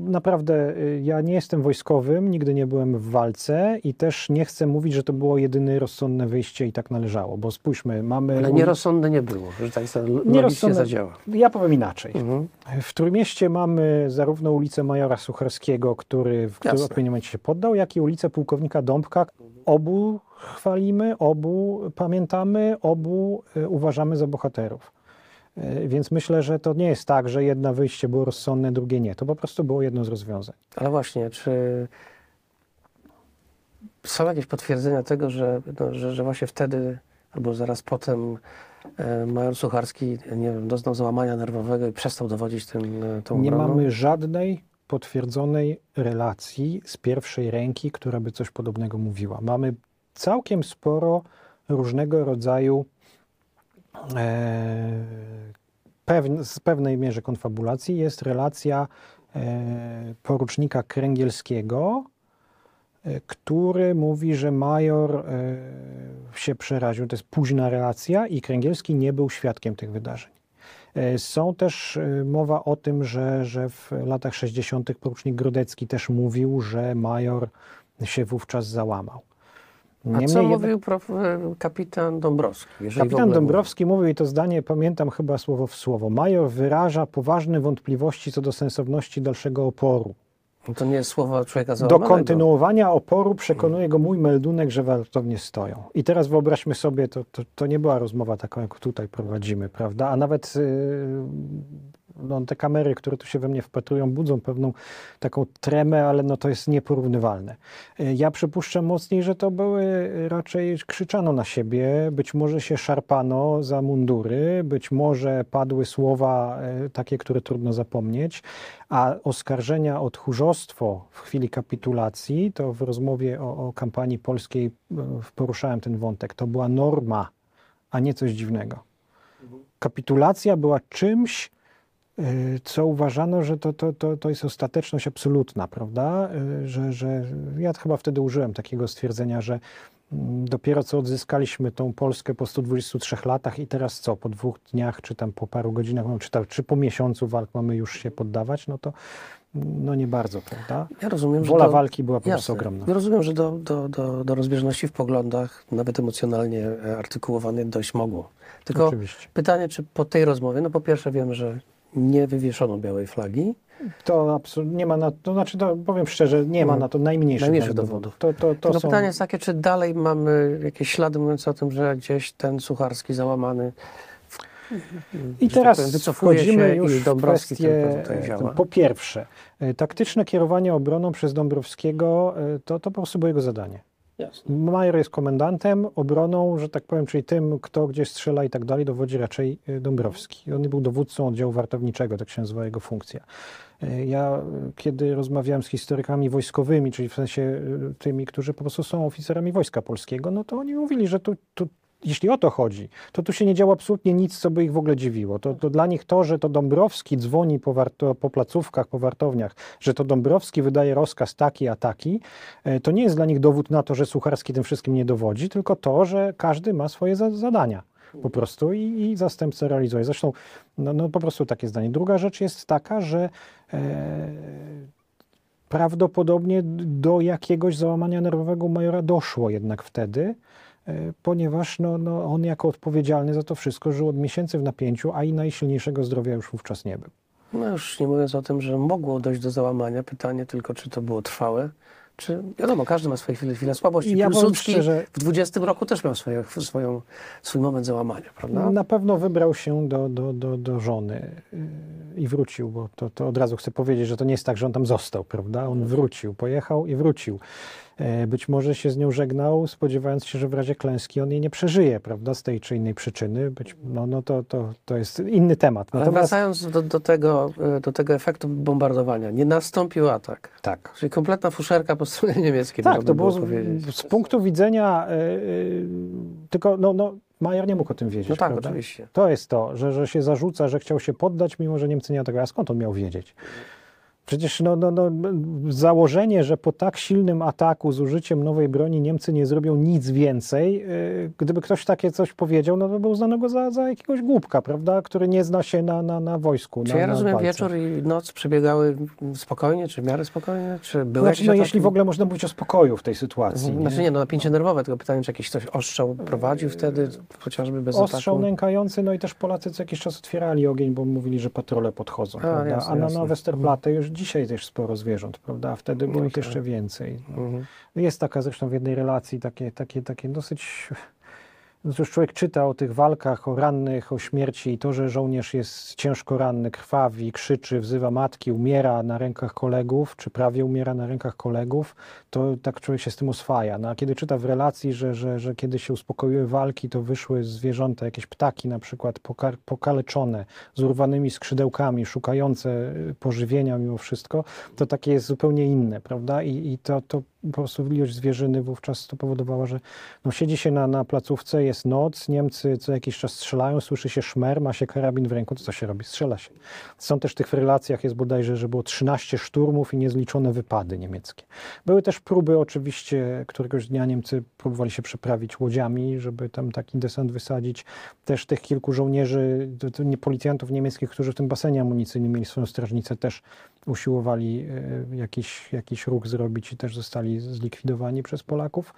ja nie jestem wojskowym, nigdy nie byłem w walce i też nie chcę mówić, że to było jedyne rozsądne wyjście i tak należało, bo spójrzmy, mamy... Ale nierozsądne nie było, że tak logicznie zadziała. Ja powiem inaczej. W Trójmieście mamy zarówno ulicę majora Sucharskiego, który w pewnym momencie się poddał, jak i ulicę pułkownika Dąbka. Obu chwalimy, obu pamiętamy, obu uważamy za bohaterów. Więc myślę, że to nie jest tak, że jedno wyjście było rozsądne, drugie nie. To po prostu było jedno z rozwiązań. Ale właśnie, czy są jakieś potwierdzenia tego, że właśnie wtedy albo zaraz potem major Sucharski, nie wiem, doznał załamania nerwowego i przestał dowodzić tą Nie obroną? mamy żadnej potwierdzonej relacji z pierwszej ręki, która by coś podobnego mówiła. Mamy całkiem sporo różnego rodzaju z pewnej mierze konfabulacji. Jest relacja porucznika Kręgielskiego, który mówi, że major się przeraził. To jest późna relacja i Kręgielski nie był świadkiem tych wydarzeń. Są też mowa o tym, że w latach 60. porucznik Grodecki też mówił, że major się wówczas załamał. A co mówił kapitan Dąbrowski? Kapitan Dąbrowski mówił, i to zdanie pamiętam chyba słowo w słowo: major wyraża poważne wątpliwości co do sensowności dalszego oporu. To nie jest słowo człowieka Do załamanego. kontynuowania oporu przekonuje go mój meldunek, że wartownie stoją. I teraz wyobraźmy sobie, to nie była rozmowa taką, jak tutaj prowadzimy, prawda? A nawet no, te kamery, które tu się we mnie wpatrują, budzą pewną taką tremę, ale no, to jest nieporównywalne. Ja przypuszczam mocniej, że to były raczej krzyczano na siebie, być może się szarpano za mundury, być może padły słowa takie, które trudno zapomnieć, a oskarżenia o tchórzostwo w chwili kapitulacji, to w rozmowie o kampanii polskiej poruszałem ten wątek, to była norma, a nie coś dziwnego. Kapitulacja była czymś, co uważano, że to jest ostateczność absolutna, prawda? Że ja chyba wtedy użyłem takiego stwierdzenia, że dopiero co odzyskaliśmy tą Polskę po 123 latach i teraz co, po 2 dniach, czy tam po paru godzinach, czy po miesiącu walk mamy już się poddawać, no to no nie bardzo, prawda? Ja rozumiem, Wola że walki była po prostu ogromna. Ja rozumiem, że do rozbieżności w poglądach, nawet emocjonalnie artykułowanych, dojść mogło. Tylko Oczywiście. pytanie, czy po tej rozmowie, no po pierwsze wiem, że nie wywieszono białej flagi. To absolutnie nie ma na to, znaczy to powiem szczerze, nie ma na to najmniejszych dowodów. To są... Pytanie jest takie, czy dalej mamy jakieś ślady mówiące o tym, że gdzieś ten Sucharski załamany I teraz tak wycofuje wchodzimy się już i w Dąbrowski kwestię, tylko tutaj działa. po pierwsze, taktyczne kierowanie obroną przez Dąbrowskiego, to po prostu było jego zadanie. Jasne. Major jest komendantem, obroną, że tak powiem, czyli tym, kto gdzie strzela i tak dalej, dowodzi raczej Dąbrowski. On był dowódcą oddziału wartowniczego, tak się nazywa jego funkcja. Ja, kiedy rozmawiałem z historykami wojskowymi, czyli w sensie tymi, którzy po prostu są oficerami Wojska Polskiego, no to oni mówili, że tu jeśli o to chodzi, to tu się nie działo absolutnie nic, co by ich w ogóle dziwiło. To dla nich to, że to Dąbrowski dzwoni po placówkach, po wartowniach, że to Dąbrowski wydaje rozkaz taki, a taki, to nie jest dla nich dowód na to, że Sucharski tym wszystkim nie dowodzi, tylko to, że każdy ma swoje zadania po prostu i zastępca realizuje. Zresztą no po prostu takie zdanie. Druga rzecz jest taka, że prawdopodobnie do jakiegoś załamania nerwowego majora doszło jednak wtedy, ponieważ on jako odpowiedzialny za to wszystko żył od miesięcy w napięciu, a i najsilniejszego zdrowia już wówczas nie był. No już nie mówiąc o tym, że mogło dojść do załamania, pytanie tylko, czy to było trwałe, czy wiadomo, każdy ma swoje chwile słabości. Ja powiem Piłsudski szczerze, w 20 roku też miał swój moment załamania, prawda? na pewno wybrał się do żony i wrócił, bo to od razu chcę powiedzieć, że to nie jest tak, że on tam został, prawda? On wrócił, pojechał i wrócił. Być może się z nią żegnał, spodziewając się, że w razie klęski on jej nie przeżyje, prawda, z tej czy innej przyczyny. To jest inny temat. Ale wracając do tego efektu bombardowania, nie nastąpił atak. Tak. Czyli kompletna fuszerka po stronie niemieckiej, Tak, można to było powiedzieć. z punktu widzenia, tylko major nie mógł o tym wiedzieć. No tak, prawda? oczywiście. To jest to, że się zarzuca, że chciał się poddać, mimo że Niemcy nie atakowały. A skąd on miał wiedzieć? Przecież założenie, że po tak silnym ataku z użyciem nowej broni Niemcy nie zrobią nic więcej, gdyby ktoś takie coś powiedział, no to by uznano go za jakiegoś głupka, prawda, który nie zna się na wojsku. Czy ja rozumiem, wieczór i noc przebiegały spokojnie, czy w miarę spokojnie? Czy były jakieś ataki? Jeśli w ogóle można mówić o spokoju w tej sytuacji. Znaczy napięcie nerwowe, tylko pytanie, czy jakiś ktoś ostrzał prowadził wtedy, chociażby bez Ostrzał ataku? nękający, no i też Polacy co jakiś czas otwierali ogień, bo mówili, że patrole podchodzą, prawda? Jasne, a na Westerplatte już dzisiaj też sporo zwierząt, prawda? A wtedy było ich jeszcze więcej. Jest taka zresztą w jednej relacji takie dosyć no cóż, człowiek czyta o tych walkach, o rannych, o śmierci i to, że żołnierz jest ciężko ranny, krwawi, krzyczy, wzywa matki, umiera na rękach kolegów, czy prawie umiera na rękach kolegów, to tak człowiek się z tym oswaja. No a kiedy czyta w relacji, że kiedy się uspokoiły walki, to wyszły zwierzęta, jakieś ptaki na przykład pokaleczone, z urwanymi skrzydełkami, szukające pożywienia mimo wszystko, to takie jest zupełnie inne, prawda? I to po prostu ilość zwierzyny wówczas to powodowała, że no, siedzi się na placówce, jest noc, Niemcy co jakiś czas strzelają, słyszy się szmer, ma się karabin w ręku, to co się robi? Strzela się. Są też w tych relacjach, jest bodajże, że było 13 szturmów i niezliczone wypady niemieckie. Były też próby oczywiście, któregoś dnia Niemcy próbowali się przeprawić łodziami, żeby tam taki desant wysadzić. Też tych kilku żołnierzy, policjantów niemieckich, którzy w tym basenie amunicyjnym mieli swoją strażnicę, też usiłowali jakiś ruch zrobić i też zostali zlikwidowani przez Polaków.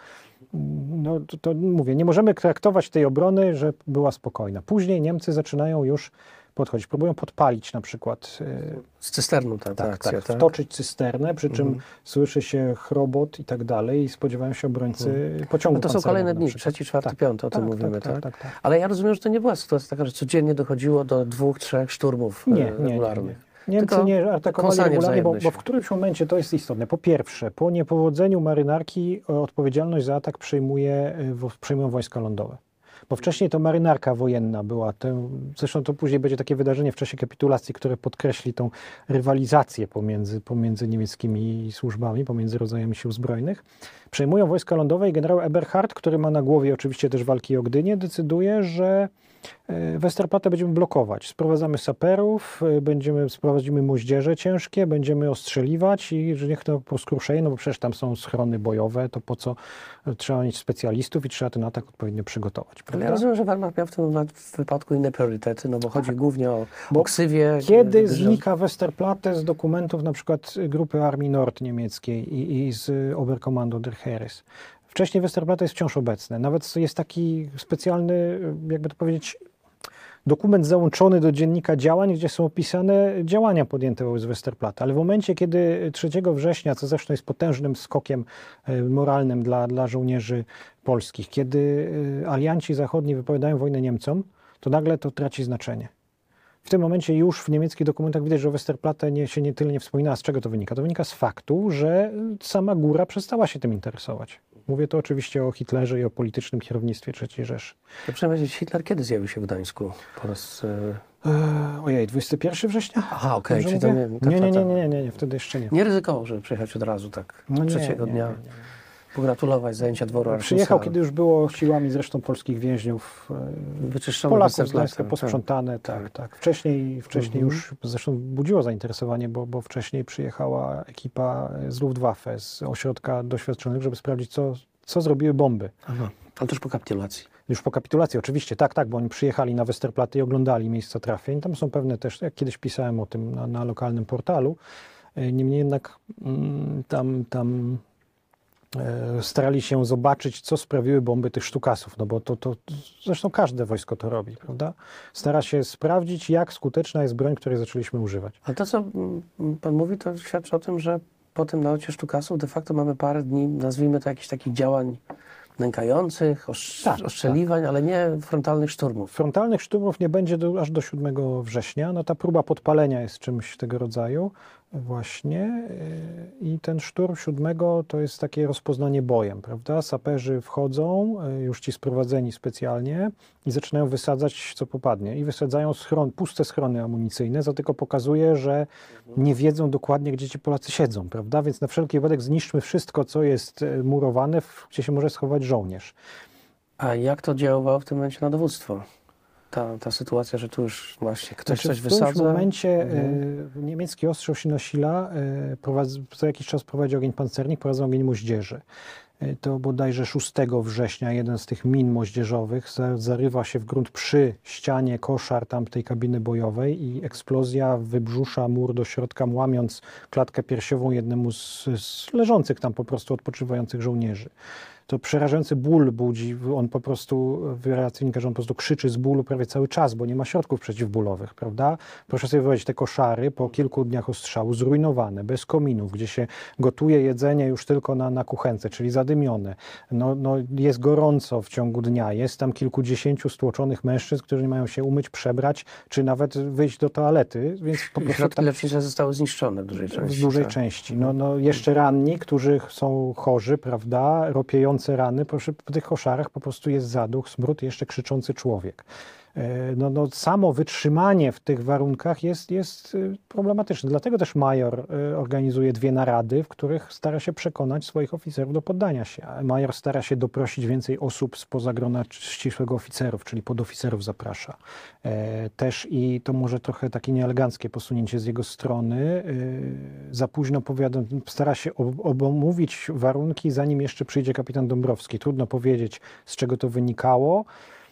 No to mówię, nie możemy traktować tej obrony, że była spokojna. Później Niemcy zaczynają już podchodzić, próbują podpalić na przykład Z cysterną ta akcja, tak? wtoczyć cysternę, przy czym słyszy się chrobot i tak dalej i spodziewają się obrońcy pociągu No to są pancernego kolejne na dni, przykład. 3., 4., 5., o tym mówimy, tak? Tak. Ale ja rozumiem, że to nie była sytuacja taka, że codziennie dochodziło do 2, 3 szturmów Nie. regularnych. Niemcy Tylko nie atakowali kąsanie regularnie, bo wzajemne w się. którymś momencie to jest istotne. Po pierwsze, po niepowodzeniu marynarki odpowiedzialność za atak przejmują wojska lądowe. Bo wcześniej to marynarka wojenna była. Zresztą to później będzie takie wydarzenie w czasie kapitulacji, które podkreśli tą rywalizację pomiędzy niemieckimi służbami, pomiędzy rodzajami sił zbrojnych. Przejmują wojska lądowe i generał Eberhard, który ma na głowie oczywiście też walki o Gdynię, decyduje, że Westerplatte będziemy blokować. Sprowadzamy saperów, sprowadzimy moździerze ciężkie, będziemy ostrzeliwać i że niech to poskruszeje, no bo przecież tam są schrony bojowe, to po co trzeba mieć specjalistów i trzeba ten atak odpowiednio przygotować. Ale Prawda? ja rozumiem, że Wehrmacht miał w tym wypadku inne priorytety, no bo chodzi głównie o Bo ksywie. Kiedy znika Westerplatte z dokumentów na przykład Grupy Armii Nord niemieckiej i z Oberkommando der Heeres? Wcześniej Westerplatte jest wciąż obecne. Nawet jest taki specjalny, jakby to powiedzieć, dokument załączony do dziennika działań, gdzie są opisane działania podjęte wobec Westerplatte. Ale w momencie, kiedy 3 września, co zresztą jest potężnym skokiem moralnym dla żołnierzy polskich, kiedy alianci zachodni wypowiadają wojnę Niemcom, to nagle to traci znaczenie. W tym momencie już w niemieckich dokumentach widać, że o Westerplatte się nie wspomina. Z czego to wynika? To wynika z faktu, że sama góra przestała się tym interesować. Mówię to oczywiście o Hitlerze i o politycznym kierownictwie III Rzeszy. To przynajmniej Hitler kiedy zjawił się w Gdańsku? Po raz... Ojej, 21 września? Aha, okej, Dobrze czyli to mówię? Nie, wtedy jeszcze nie. Nie ryzykował, żeby przyjechać od razu tak No nie, trzeciego nie, dnia. nie. Pogratulować zajęcia dworu Arkusa. Przyjechał, kiedy już było siłami zresztą polskich więźniów, Wyczyszczony Polaków z Westerplatte, Gdańska posprzątane. Tak. Wcześniej już zresztą budziło zainteresowanie, bo wcześniej przyjechała ekipa z Luftwaffe, z ośrodka doświadczonych, żeby sprawdzić, co zrobiły bomby. Aha, ale też po kapitulacji. Już po kapitulacji, oczywiście, tak, bo oni przyjechali na Westerplatte i oglądali miejsca trafień. Tam są pewne też, jak kiedyś pisałem o tym na lokalnym portalu, niemniej jednak tam starali się zobaczyć, co sprawiły bomby tych sztukasów, no bo to zresztą każde wojsko to robi, prawda? Stara się sprawdzić, jak skuteczna jest broń, której zaczęliśmy używać. Ale to, co pan mówi, to świadczy o tym, że po tym nalocie sztukasów de facto mamy parę dni, nazwijmy to jakichś takich działań nękających, ostrzeliwań, ale nie frontalnych szturmów. Frontalnych szturmów nie będzie aż do 7 września. No ta próba podpalenia jest czymś tego rodzaju właśnie i ten szturm 7 to jest takie rozpoznanie bojem, prawda? Saperzy wchodzą, już ci sprowadzeni specjalnie i zaczynają wysadzać co popadnie i wysadzają puste schrony amunicyjne, co tylko pokazuje, że nie wiedzą dokładnie, gdzie ci Polacy siedzą, prawda? Więc na wszelki wypadek zniszczmy wszystko, co jest murowane, gdzie się może schować żołnierz. A jak to działało w tym momencie na dowództwo? Ta sytuacja, że tu już właśnie ktoś coś wysadza. W którymś momencie niemiecki ostrzał się nasila, co jakiś czas prowadzi ogień pancernik, prowadzą ogień moździerzy. To bodajże 6 września jeden z tych min moździerzowych zarywa się w grunt przy ścianie koszar tamtej kabiny bojowej i eksplozja wybrzusza mur do środka, łamiąc klatkę piersiową jednemu z leżących tam po prostu odpoczywających żołnierzy. to przerażający ból budzi. On po prostu, w relacji wynika, że on po prostu krzyczy z bólu prawie cały czas, bo nie ma środków przeciwbólowych, prawda? Proszę sobie wyobrazić te koszary po kilku dniach ostrzału, zrujnowane, bez kominów, gdzie się gotuje jedzenie już tylko na kuchence, czyli zadymione. No, jest gorąco w ciągu dnia, jest tam kilkudziesięciu stłoczonych mężczyzn, którzy nie mają się umyć, przebrać, czy nawet wyjść do toalety, więc po I prostu środki tam lecznicze zostały zniszczone w dużej części. w dużej tak. części. No, jeszcze ranni, którzy są chorzy, prawda, ropiejące rany, proszę, po tych koszarach po prostu jest zaduch, smród i jeszcze krzyczący człowiek. No, samo wytrzymanie w tych warunkach jest problematyczne. Dlatego też major organizuje 2 narady, w których stara się przekonać swoich oficerów do poddania się. Major stara się doprosić więcej osób spoza grona ścisłego oficerów, czyli podoficerów zaprasza. Też i to może trochę takie nieeleganckie posunięcie z jego strony. Za późno stara się omówić warunki, zanim jeszcze przyjdzie kapitan Dąbrowski. Trudno powiedzieć, z czego to wynikało.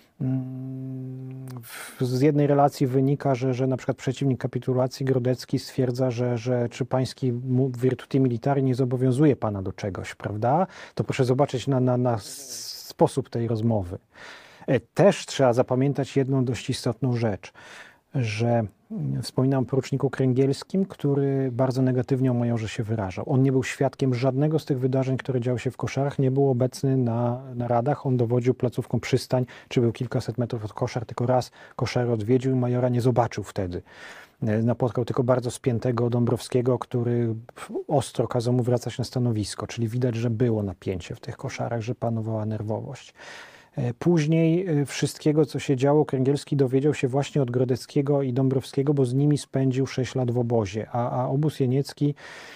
Z jednej relacji wynika, że na przykład przeciwnik kapitulacji Grodecki stwierdza, że czy pański virtuti militari nie zobowiązuje pana do czegoś, prawda? To proszę zobaczyć na sposób tej rozmowy. Też trzeba zapamiętać jedną dość istotną rzecz, że wspominam o poruczniku Kręgielskim, który bardzo negatywnie o majorze się wyrażał. On nie był świadkiem żadnego z tych wydarzeń, które działy się w Koszarach, nie był obecny na radach, on dowodził placówką Przystań, czy był kilkaset metrów od Koszar, tylko raz Koszary odwiedził i majora nie zobaczył wtedy. Napotkał tylko bardzo spiętego Dąbrowskiego, który ostro kazał mu wracać na stanowisko, czyli widać, że było napięcie w tych Koszarach, że panowała nerwowość. Później wszystkiego, co się działo, Kręgielski dowiedział się właśnie od Grodeckiego i Dąbrowskiego, bo z nimi spędził 6 lat w obozie. A obóz jeniecki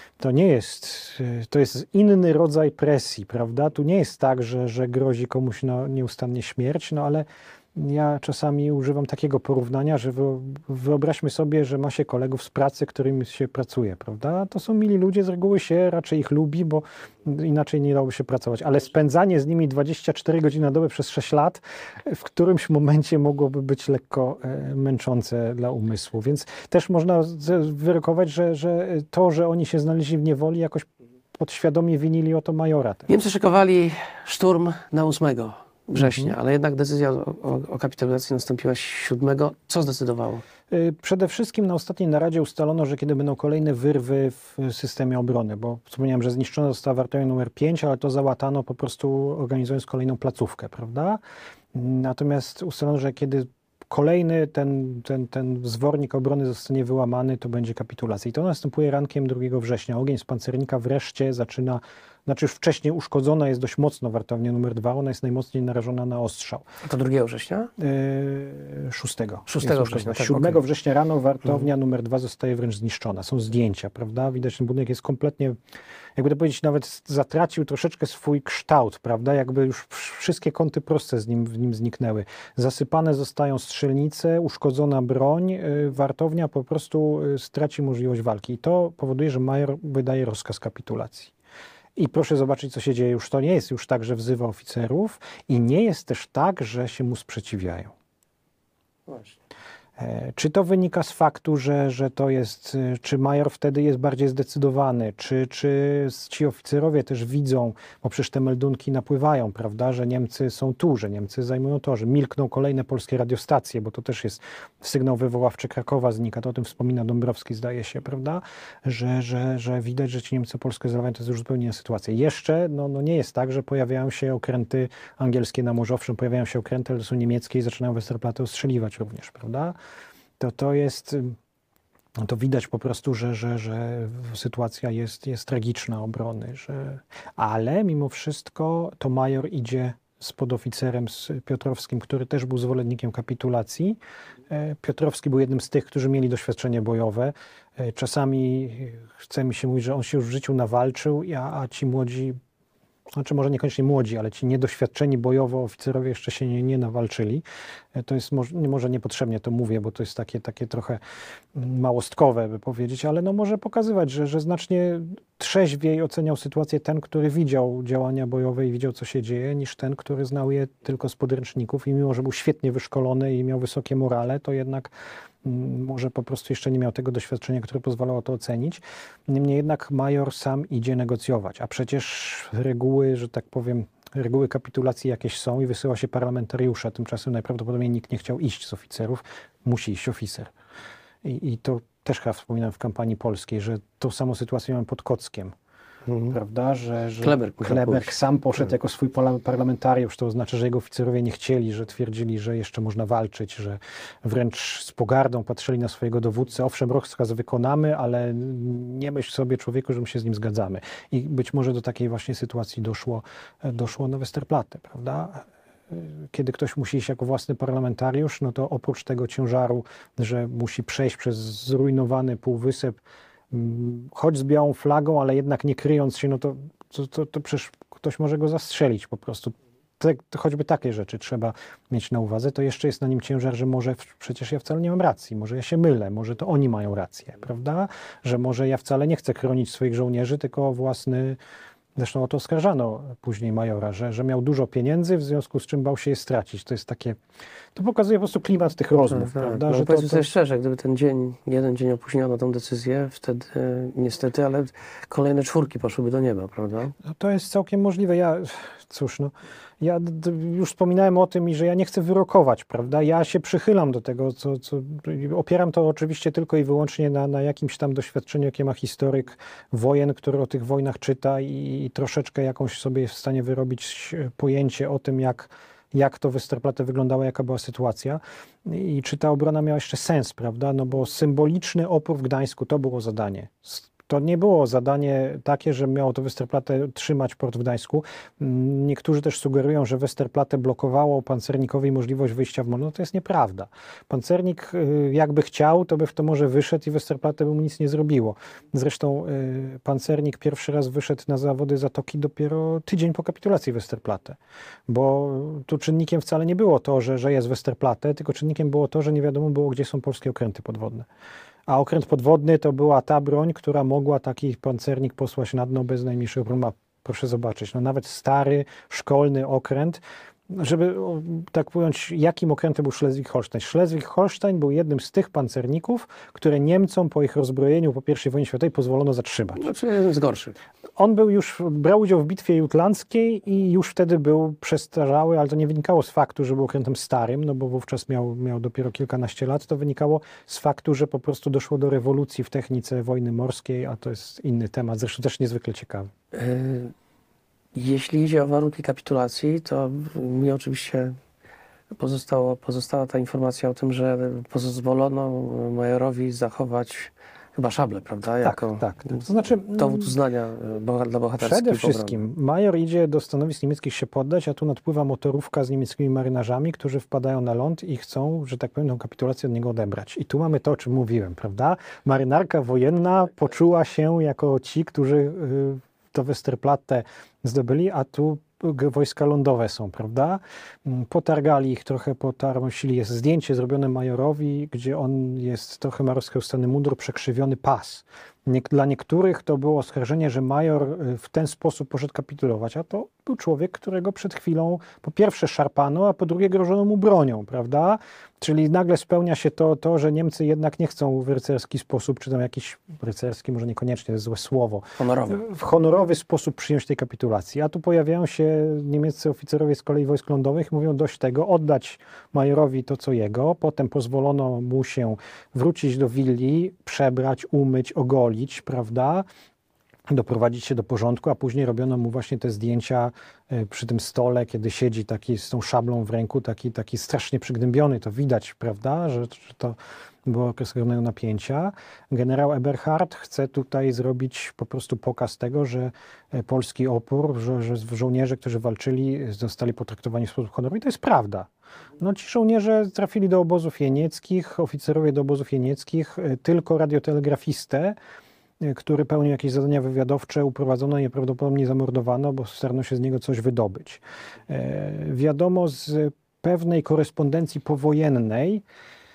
to jest inny rodzaj presji, prawda? Tu nie jest tak, że grozi komuś nieustannie śmierć, no ale ja czasami używam takiego porównania, że wyobraźmy sobie, że ma się kolegów z pracy, którymi się pracuje, prawda? To są mili ludzie, z reguły się raczej ich lubi, bo inaczej nie dałoby się pracować. Ale spędzanie z nimi 24 godziny na dobę przez 6 lat w którymś momencie mogłoby być lekko męczące dla umysłu. Więc też można wyrokować, że to, że oni się znaleźli w niewoli, jakoś podświadomie winili o to majora. Niemcy szykowali szturm na 8 września, ale jednak decyzja o kapitulacji nastąpiła 7. Co zdecydowało? Przede wszystkim na ostatniej naradzie ustalono, że kiedy będą kolejne wyrwy w systemie obrony, bo wspomniałem, że zniszczona została wartownia numer 5, ale to załatano po prostu organizując kolejną placówkę, prawda? Natomiast ustalono, że kiedy kolejny ten zwornik obrony zostanie wyłamany, to będzie kapitulacja. I to następuje rankiem 2 września. Ogień z pancernika wreszcie zaczyna, znaczy już wcześniej uszkodzona jest dość mocno wartownia numer 2, ona jest najmocniej narażona na ostrzał. A to 2 września? 6. 6 września, tak, 7 okej. września rano wartownia numer 2 zostaje wręcz zniszczona. Są zdjęcia, prawda? Widać, ten budynek jest kompletnie, jakby to powiedzieć, nawet zatracił troszeczkę swój kształt, prawda? Jakby już wszystkie kąty proste w nim zniknęły. Zasypane zostają strzelnice, uszkodzona broń, wartownia po prostu straci możliwość walki. I to powoduje, że major wydaje rozkaz kapitulacji. I proszę zobaczyć, co się dzieje. Już to nie jest już tak, że wzywa oficerów i nie jest też tak, że się mu sprzeciwiają. Właśnie. Czy to wynika z faktu, że to jest, czy major wtedy jest bardziej zdecydowany, czy ci oficerowie też widzą, bo przecież te meldunki napływają, prawda, że Niemcy są tu, że Niemcy zajmują to, że milkną kolejne polskie radiostacje, bo to też jest sygnał wywoławczy Krakowa znika, to o tym wspomina Dąbrowski, zdaje się, prawda, że widać, że ci Niemcy Polskę zalewają, to jest już zupełnie inna sytuacja. Jeszcze nie jest tak, że pojawiają się okręty angielskie na Morzu, owszem, pojawiają się okręty, ale to są niemieckie i zaczynają Westerplatte ostrzeliwać również, prawda. To widać po prostu, że sytuacja jest tragiczna obrony, ale mimo wszystko to major idzie z podoficerem, z Piotrowskim, który też był zwolennikiem kapitulacji. Piotrowski był jednym z tych, którzy mieli doświadczenie bojowe. Czasami chce mi się mówić, że on się już w życiu nawalczył, a ci młodzi, znaczy może niekoniecznie młodzi, ale ci niedoświadczeni bojowo oficerowie jeszcze się nie nawalczyli. To jest może niepotrzebnie to mówię, bo to jest takie trochę małostkowe, by powiedzieć, ale może pokazywać, że znacznie trzeźwiej oceniał sytuację ten, który widział działania bojowe i widział, co się dzieje, niż ten, który znał je tylko z podręczników i mimo, że był świetnie wyszkolony i miał wysokie morale, to jednak może po prostu jeszcze nie miał tego doświadczenia, które pozwalało to ocenić. Niemniej jednak major sam idzie negocjować, a przecież reguły, że tak powiem, reguły kapitulacji jakieś są i wysyła się parlamentariusza. Tymczasem najprawdopodobniej nikt nie chciał iść z oficerów, musi iść oficer. I to też chyba wspominałem w kampanii polskiej, że tą samą sytuację mamy pod Kockiem. Prawda, że Kleberg sam poszedł jako swój parlamentariusz, to oznacza, że jego oficerowie nie chcieli, że twierdzili, że jeszcze można walczyć, że wręcz z pogardą patrzyli na swojego dowódcę. Owszem, rozkaz wykonamy, ale nie myśl sobie, człowieku, że my się z nim zgadzamy. I być może do takiej właśnie sytuacji doszło na Westerplatte, prawda? Kiedy ktoś musi iść jako własny parlamentariusz, no to oprócz tego ciężaru, że musi przejść przez zrujnowany półwysep, choć z białą flagą, ale jednak nie kryjąc się, no to przecież ktoś może go zastrzelić po prostu. Choćby takie rzeczy trzeba mieć na uwadze. To jeszcze jest na nim ciężar, że może przecież ja wcale nie mam racji, może ja się mylę, może to oni mają rację, prawda? Że może ja wcale nie chcę chronić swoich żołnierzy, tylko własny... Zresztą o to oskarżano później majora, że miał dużo pieniędzy, w związku z czym bał się je stracić. To jest takie... To pokazuje po prostu klimat tych rozmów, prawda? No, że powiedzmy sobie szczerze, gdyby ten jeden dzień opóźniono tą decyzję, wtedy niestety, ale kolejne 4 poszłyby do nieba, prawda? No to jest całkiem możliwe. Ja już wspominałem o tym, że ja nie chcę wyrokować, prawda? Ja się przychylam do tego, co opieram to oczywiście tylko i wyłącznie na jakimś tam doświadczeniu, jakie ma historyk wojen, który o tych wojnach czyta i troszeczkę jakąś sobie jest w stanie wyrobić pojęcie o tym, jak to Westerplatte wyglądało, jaka była sytuacja i czy ta obrona miała jeszcze sens, prawda? No bo symboliczny opór w Gdańsku to było zadanie. To nie było zadanie takie, że miało to Westerplatte trzymać port w Gdańsku. Niektórzy też sugerują, że Westerplatte blokowało pancernikowi możliwość wyjścia w morze. No to jest nieprawda. Pancernik jakby chciał, to by w to morze wyszedł i Westerplatte by mu nic nie zrobiło. Zresztą pancernik pierwszy raz wyszedł na zawody Zatoki dopiero tydzień po kapitulacji Westerplatte. Bo tu czynnikiem wcale nie było to, że jest Westerplatte, tylko czynnikiem było to, że nie wiadomo było, gdzie są polskie okręty podwodne. A okręt podwodny to była ta broń, która mogła taki pancernik posłać na dno bez najmniejszego problemu. Proszę zobaczyć, no nawet stary, szkolny okręt, żeby tak pojąć, jakim okrętem był Schleswig-Holstein. Schleswig-Holstein był jednym z tych pancerników, które Niemcom po ich rozbrojeniu po I wojnie światowej pozwolono zatrzymać. Znaczy jeden z gorszych. On brał udział w bitwie jutlandzkiej i już wtedy był przestarzały, ale to nie wynikało z faktu, że był okrętem starym, no bo wówczas miał dopiero kilkanaście lat. To wynikało z faktu, że po prostu doszło do rewolucji w technice wojny morskiej, a to jest inny temat, zresztą też niezwykle ciekawy. Jeśli idzie o warunki kapitulacji, to mi oczywiście pozostała ta informacja o tym, że pozwolono majorowi zachować chyba szablę, prawda? Jako tak. To znaczy, dowód uznania dla bohaterskiej przede wszystkim major idzie do stanowisk niemieckich się poddać, a tu nadpływa motorówka z niemieckimi marynarzami, którzy wpadają na ląd i chcą, że tak powiem, tę kapitulację od niego odebrać. I tu mamy to, o czym mówiłem, prawda? Marynarka wojenna poczuła się jako ci, którzy to Westerplatte zdobyli, a tu wojska lądowe są, prawda? Potargali ich trochę, potarmosili. Jest zdjęcie zrobione majorowi, gdzie on jest trochę ma rozchełstany mundur, przekrzywiony pas. Dla niektórych to było oskarżenie, że major w ten sposób poszedł kapitulować, a to był człowiek, którego przed chwilą po pierwsze szarpano, a po drugie grożono mu bronią, prawda? Czyli nagle spełnia się to, że Niemcy jednak nie chcą w rycerski sposób, czy tam jakiś rycerski, może niekoniecznie, to jest złe słowo, w honorowy sposób przyjąć tej kapitulacji. A tu pojawiają się niemieccy oficerowie z kolei wojsk lądowych i mówią dość tego, oddać majorowi to, co jego. Potem pozwolono mu się wrócić do willi, przebrać, umyć, ogolić, prawda? Doprowadzić się do porządku, a później robiono mu właśnie te zdjęcia przy tym stole, kiedy siedzi taki z tą szablą w ręku, taki strasznie przygnębiony, to widać, prawda, że to było okres ogromnego napięcia. Generał Eberhard chce tutaj zrobić po prostu pokaz tego, że polski opór, że żołnierze, którzy walczyli, zostali potraktowani w sposób honorowy. I to jest prawda. No, ci żołnierze trafili do obozów jenieckich, oficerowie do obozów jenieckich, tylko radiotelegrafistę, który pełnił jakieś zadania wywiadowcze, uprowadzono i prawdopodobnie zamordowano, bo starano się z niego coś wydobyć. Wiadomo z pewnej korespondencji powojennej,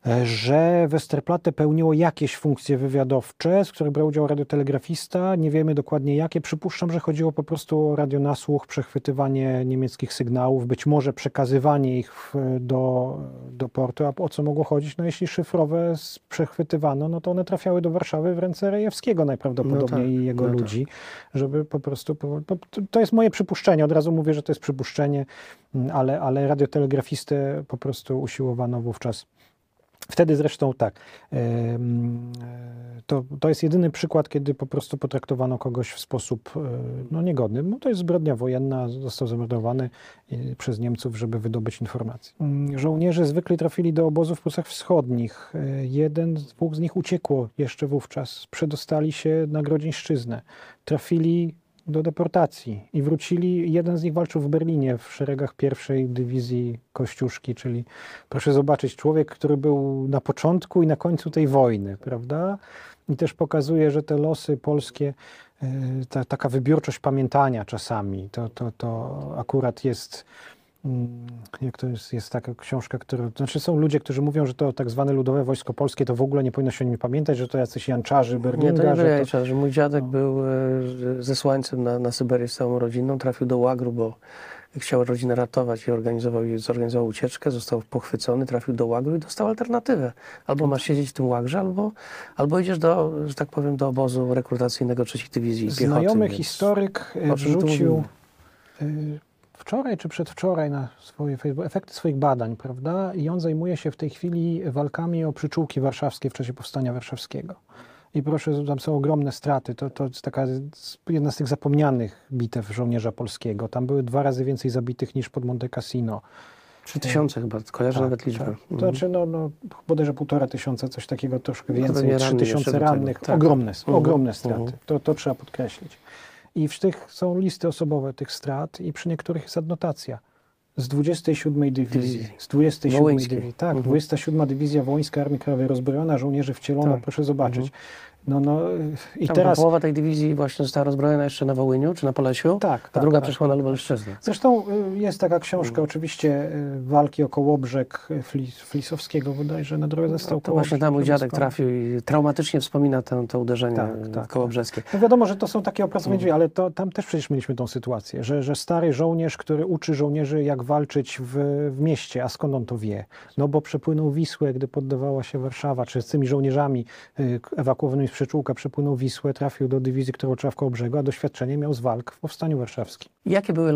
że Westerplatte pełniło jakieś funkcje wywiadowcze, z których brał udział radiotelegrafista. Nie wiemy dokładnie jakie. Przypuszczam, że chodziło po prostu o radionasłuch, przechwytywanie niemieckich sygnałów, być może przekazywanie ich do portu. A o co mogło chodzić? No jeśli szyfrowe przechwytywano, no to one trafiały do Warszawy w ręce Rejewskiego najprawdopodobniej i jego ludzi, żeby po prostu... To jest moje przypuszczenie. Od razu mówię, że to jest przypuszczenie, ale radiotelegrafistę po prostu usiłowano wówczas. Wtedy zresztą tak, to jest jedyny przykład, kiedy po prostu potraktowano kogoś w sposób niegodny. No to jest zbrodnia wojenna, został zamordowany przez Niemców, żeby wydobyć informacje. Żołnierze zwykle trafili do obozów w Prusach Wschodnich. Dwóch z nich uciekło jeszcze wówczas. Przedostali się na Grodzieńszczyznę. Trafili do deportacji i wrócili. Jeden z nich walczył w Berlinie w szeregach pierwszej dywizji Kościuszki, czyli proszę zobaczyć, człowiek, który był na początku i na końcu tej wojny, prawda? I też pokazuje, że te losy polskie, taka wybiórczość pamiętania czasami, to akurat jest... Jak to jest taka książka, znaczy są ludzie, którzy mówią, że to tak zwane Ludowe Wojsko Polskie, to w ogóle nie powinno się o nim pamiętać, że to jacyś janczarzy Berlinga. Nie, to nie byli janczarzy, że mój dziadek był zesłańcem na Syberię z całą rodziną, trafił do łagru, bo chciał rodzinę ratować i zorganizował ucieczkę, został pochwycony, trafił do łagru i dostał alternatywę. Albo masz siedzieć w tym łagrze, albo idziesz że tak powiem, do obozu rekrutacyjnego 3. Dywizji Piechoty. Znajomy historyk wrzucił wczoraj czy przedwczoraj na swoje Facebook efekty swoich badań, prawda? I on zajmuje się w tej chwili walkami o przyczółki warszawskie w czasie Powstania Warszawskiego. I proszę, tam są ogromne straty. To jest jedna z tych zapomnianych bitew żołnierza polskiego. Tam były 2 razy więcej zabitych niż pod Monte Cassino. 3000 chyba, kojarzę nawet liczbę. Tak. To znaczy, bodajże 1500, coś takiego, troszkę więcej. Pewnie 3000 rannych. Tak. Ogromne straty. To trzeba podkreślić. I w tych są listy osobowe tych strat i przy niektórych jest adnotacja. Z 27 Dywizji. Z 27 Dywizji. Tak, 27 Dywizja Wołyńska Armii Krajowej rozbrojona, żołnierzy wcielono, proszę zobaczyć. I teraz połowa tej dywizji właśnie została rozbrojona jeszcze na Wołyniu czy na Polesiu, a druga przeszła na Lubelszczyznę. Zresztą jest taka książka, oczywiście Walki o Kołobrzeg Flisowskiego, bodajże na drodze stał To właśnie tam mój dziadek trafił i traumatycznie wspomina to uderzenie kołobrzeskie. No wiadomo, że to są takie opracowania, ale tam też przecież mieliśmy tą sytuację, że stary żołnierz, który uczy żołnierzy, jak walczyć w mieście, a skąd on to wie? No bo przepłynął Wisłę, gdy poddawała się Warszawa, czy z tymi żołnierzami ewakuowanymi z Przyczółka przepłynął Wisłę, trafił do dywizji, którą trzeba w Kołobrzegu, a doświadczenie miał z walk w Powstaniu Warszawskim. Jakie były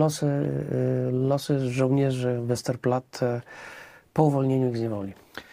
losy żołnierzy Westerplatte po uwolnieniu ich z niewoli?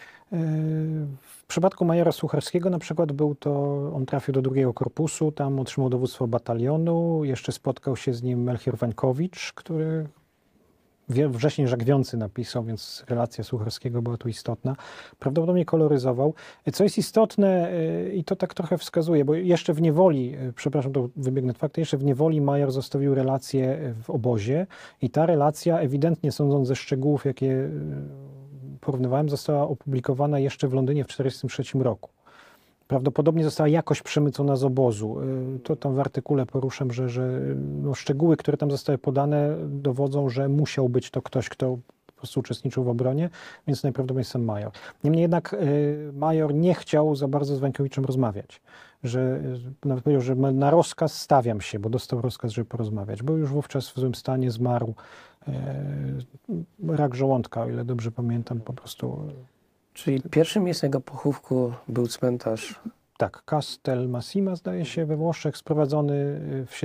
W przypadku majora Sucharskiego na przykład on trafił do 2 Korpusu, tam otrzymał dowództwo batalionu, jeszcze spotkał się z nim Melchior Wańkowicz, który wrześniej Żagwiący napisał, więc relacja Sucharskiego była tu istotna. Prawdopodobnie koloryzował. Co jest istotne i to tak trochę wskazuje, bo jeszcze w niewoli, przepraszam, to wybiegnę od faktu, jeszcze w niewoli major zostawił relację w obozie i ta relacja, ewidentnie sądząc ze szczegółów, jakie porównywałem, została opublikowana jeszcze w Londynie w 1943 roku. Prawdopodobnie została jakoś przemycona z obozu. To tam w artykule poruszam, że szczegóły, które tam zostały podane, dowodzą, że musiał być to ktoś, kto po prostu uczestniczył w obronie, więc najprawdopodobniej sam major. Niemniej jednak major nie chciał za bardzo z Wańkowiczem rozmawiać. Że nawet powiedział, że na rozkaz stawiam się, bo dostał rozkaz, żeby porozmawiać. Był już wówczas w złym stanie, zmarł. Rak żołądka, o ile dobrze pamiętam, po prostu. Czyli pierwszym miejscem jego pochówku był cmentarz. Tak, Castel Massima, zdaje się, we Włoszech, sprowadzony w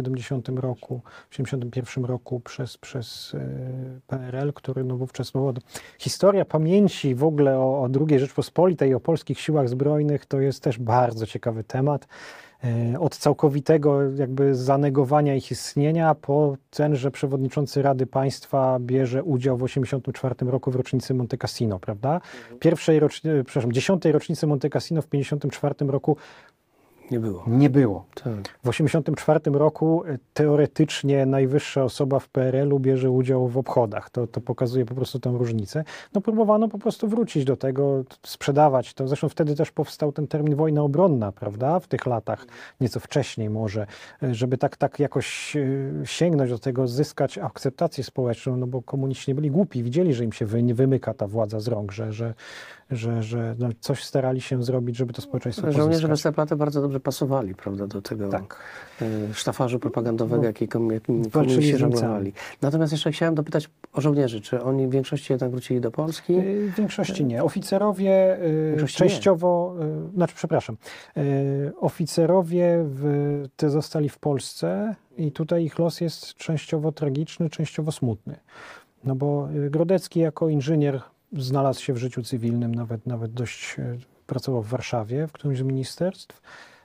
71 roku przez PRL, który wówczas... Historia pamięci w ogóle o II Rzeczpospolitej i o polskich siłach zbrojnych to jest też bardzo ciekawy temat. Od całkowitego jakby zanegowania ich istnienia po ten, że przewodniczący Rady Państwa bierze udział w 1984 roku w rocznicy Monte Cassino, prawda? 10. rocznicy Monte Cassino w 1954 roku nie było. Tak. W 1984 roku teoretycznie najwyższa osoba w PRL-u bierze udział w obchodach. To pokazuje po prostu tę różnicę. Próbowano po prostu wrócić do tego, sprzedawać to. Zresztą wtedy też powstał ten termin wojna obronna, prawda? W tych latach, nieco wcześniej może, żeby tak jakoś sięgnąć do tego, zyskać akceptację społeczną, bo komuniści nie byli głupi, widzieli, że im się wymyka ta władza z rąk, że że no, coś starali się zrobić, żeby to społeczeństwo Żołnierze pozyskać. Westerplatte bardzo dobrze pasowali, prawda, do tego Tak. sztafarzu propagandowego, jakim walczyli komuniści z Niemcami. żonglowali. Natomiast jeszcze chciałem dopytać o żołnierzy. Czy oni w większości jednak wrócili do Polski? W większości nie. Oficerowie większości częściowo, znaczy przepraszam, oficerowie te zostali w Polsce i tutaj ich los jest częściowo tragiczny, częściowo smutny. No bo Grodecki jako inżynier znalazł się w życiu cywilnym, nawet dość pracował w Warszawie, w którymś z ministerstw.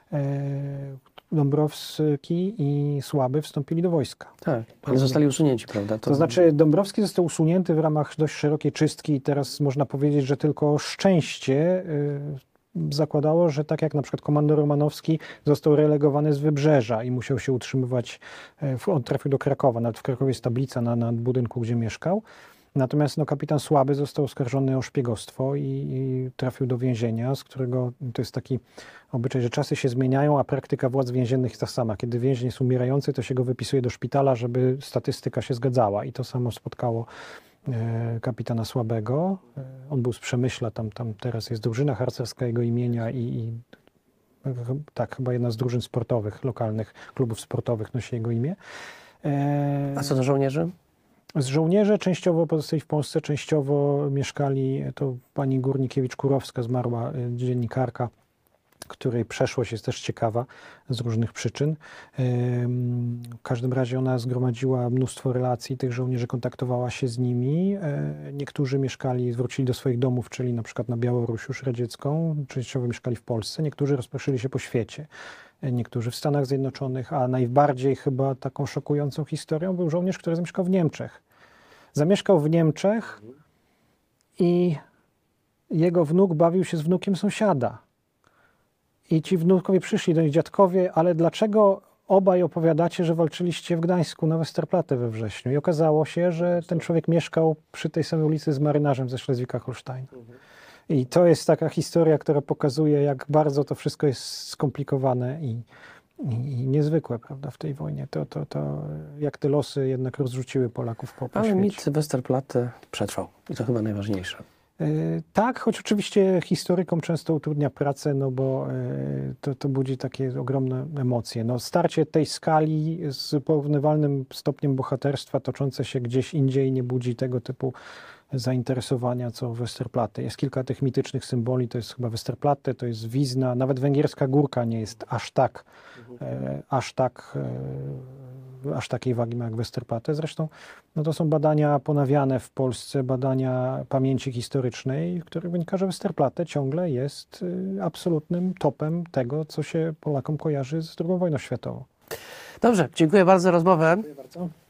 Dąbrowski i Słaby wstąpili do wojska. Tak, ale zostali usunięci, prawda? To znaczy Dąbrowski został usunięty w ramach dość szerokiej czystki i teraz można powiedzieć, że tylko szczęście zakładało, że tak jak na przykład komandor Romanowski został relegowany z Wybrzeża i musiał się utrzymywać, on trafił do Krakowa, nawet w Krakowie jest tablica na budynku, gdzie mieszkał. Natomiast no, kapitan Słaby został oskarżony o szpiegostwo i trafił do więzienia, z którego to jest taki obyczaj, że czasy się zmieniają, a praktyka władz więziennych jest ta sama. Kiedy więzień jest umierający, to się go wypisuje do szpitala, żeby statystyka się zgadzała. I to samo spotkało kapitana Słabego. On był z Przemyśla, tam teraz jest drużyna harcerska jego imienia i tak, chyba jedna z drużyn sportowych, lokalnych klubów sportowych nosi jego imię. A co do żołnierzy? Z żołnierze częściowo pozostali w Polsce, częściowo mieszkali, to pani Górnikiewicz-Kurowska, zmarła dziennikarka, której przeszłość jest też ciekawa z różnych przyczyn. W każdym razie ona zgromadziła mnóstwo relacji, tych żołnierzy kontaktowała się z nimi. Niektórzy mieszkali, wrócili do swoich domów, czyli na przykład na Białoruś już radziecką, częściowo mieszkali w Polsce, niektórzy rozproszyli się po świecie. Niektórzy w Stanach Zjednoczonych, a najbardziej chyba taką szokującą historią był żołnierz, który zamieszkał w Niemczech. Zamieszkał w Niemczech i jego wnuk bawił się z wnukiem sąsiada. I ci wnukowie przyszli do nich, dziadkowie, ale dlaczego obaj opowiadacie, że walczyliście w Gdańsku na Westerplatte we wrześniu? I okazało się, że ten człowiek mieszkał przy tej samej ulicy z marynarzem ze Szlezwika-Holsteinu. I to jest taka historia, która pokazuje, jak bardzo to wszystko jest skomplikowane i niezwykłe, prawda, w tej wojnie. To jak te losy jednak rozrzuciły Polaków po Ale świecie. mit Westerplatte przetrwał. I to chyba najważniejsze. Tak, choć oczywiście historykom często utrudnia pracę, no bo to budzi takie ogromne emocje. No, starcie tej skali z porównywalnym stopniem bohaterstwa toczące się gdzieś indziej nie budzi tego typu zainteresowania co Westerplatte. Jest kilka tych mitycznych symboli, to jest chyba Westerplatte, to jest Wizna, nawet węgierska górka nie jest aż takiej wagi jak Westerplatte. Zresztą no to są badania ponawiane w Polsce, badania pamięci historycznej, w których wynika, że Westerplatte ciągle jest absolutnym topem tego, co się Polakom kojarzy z II wojną światową. Dobrze, dziękuję bardzo za rozmowę. Dziękuję bardzo.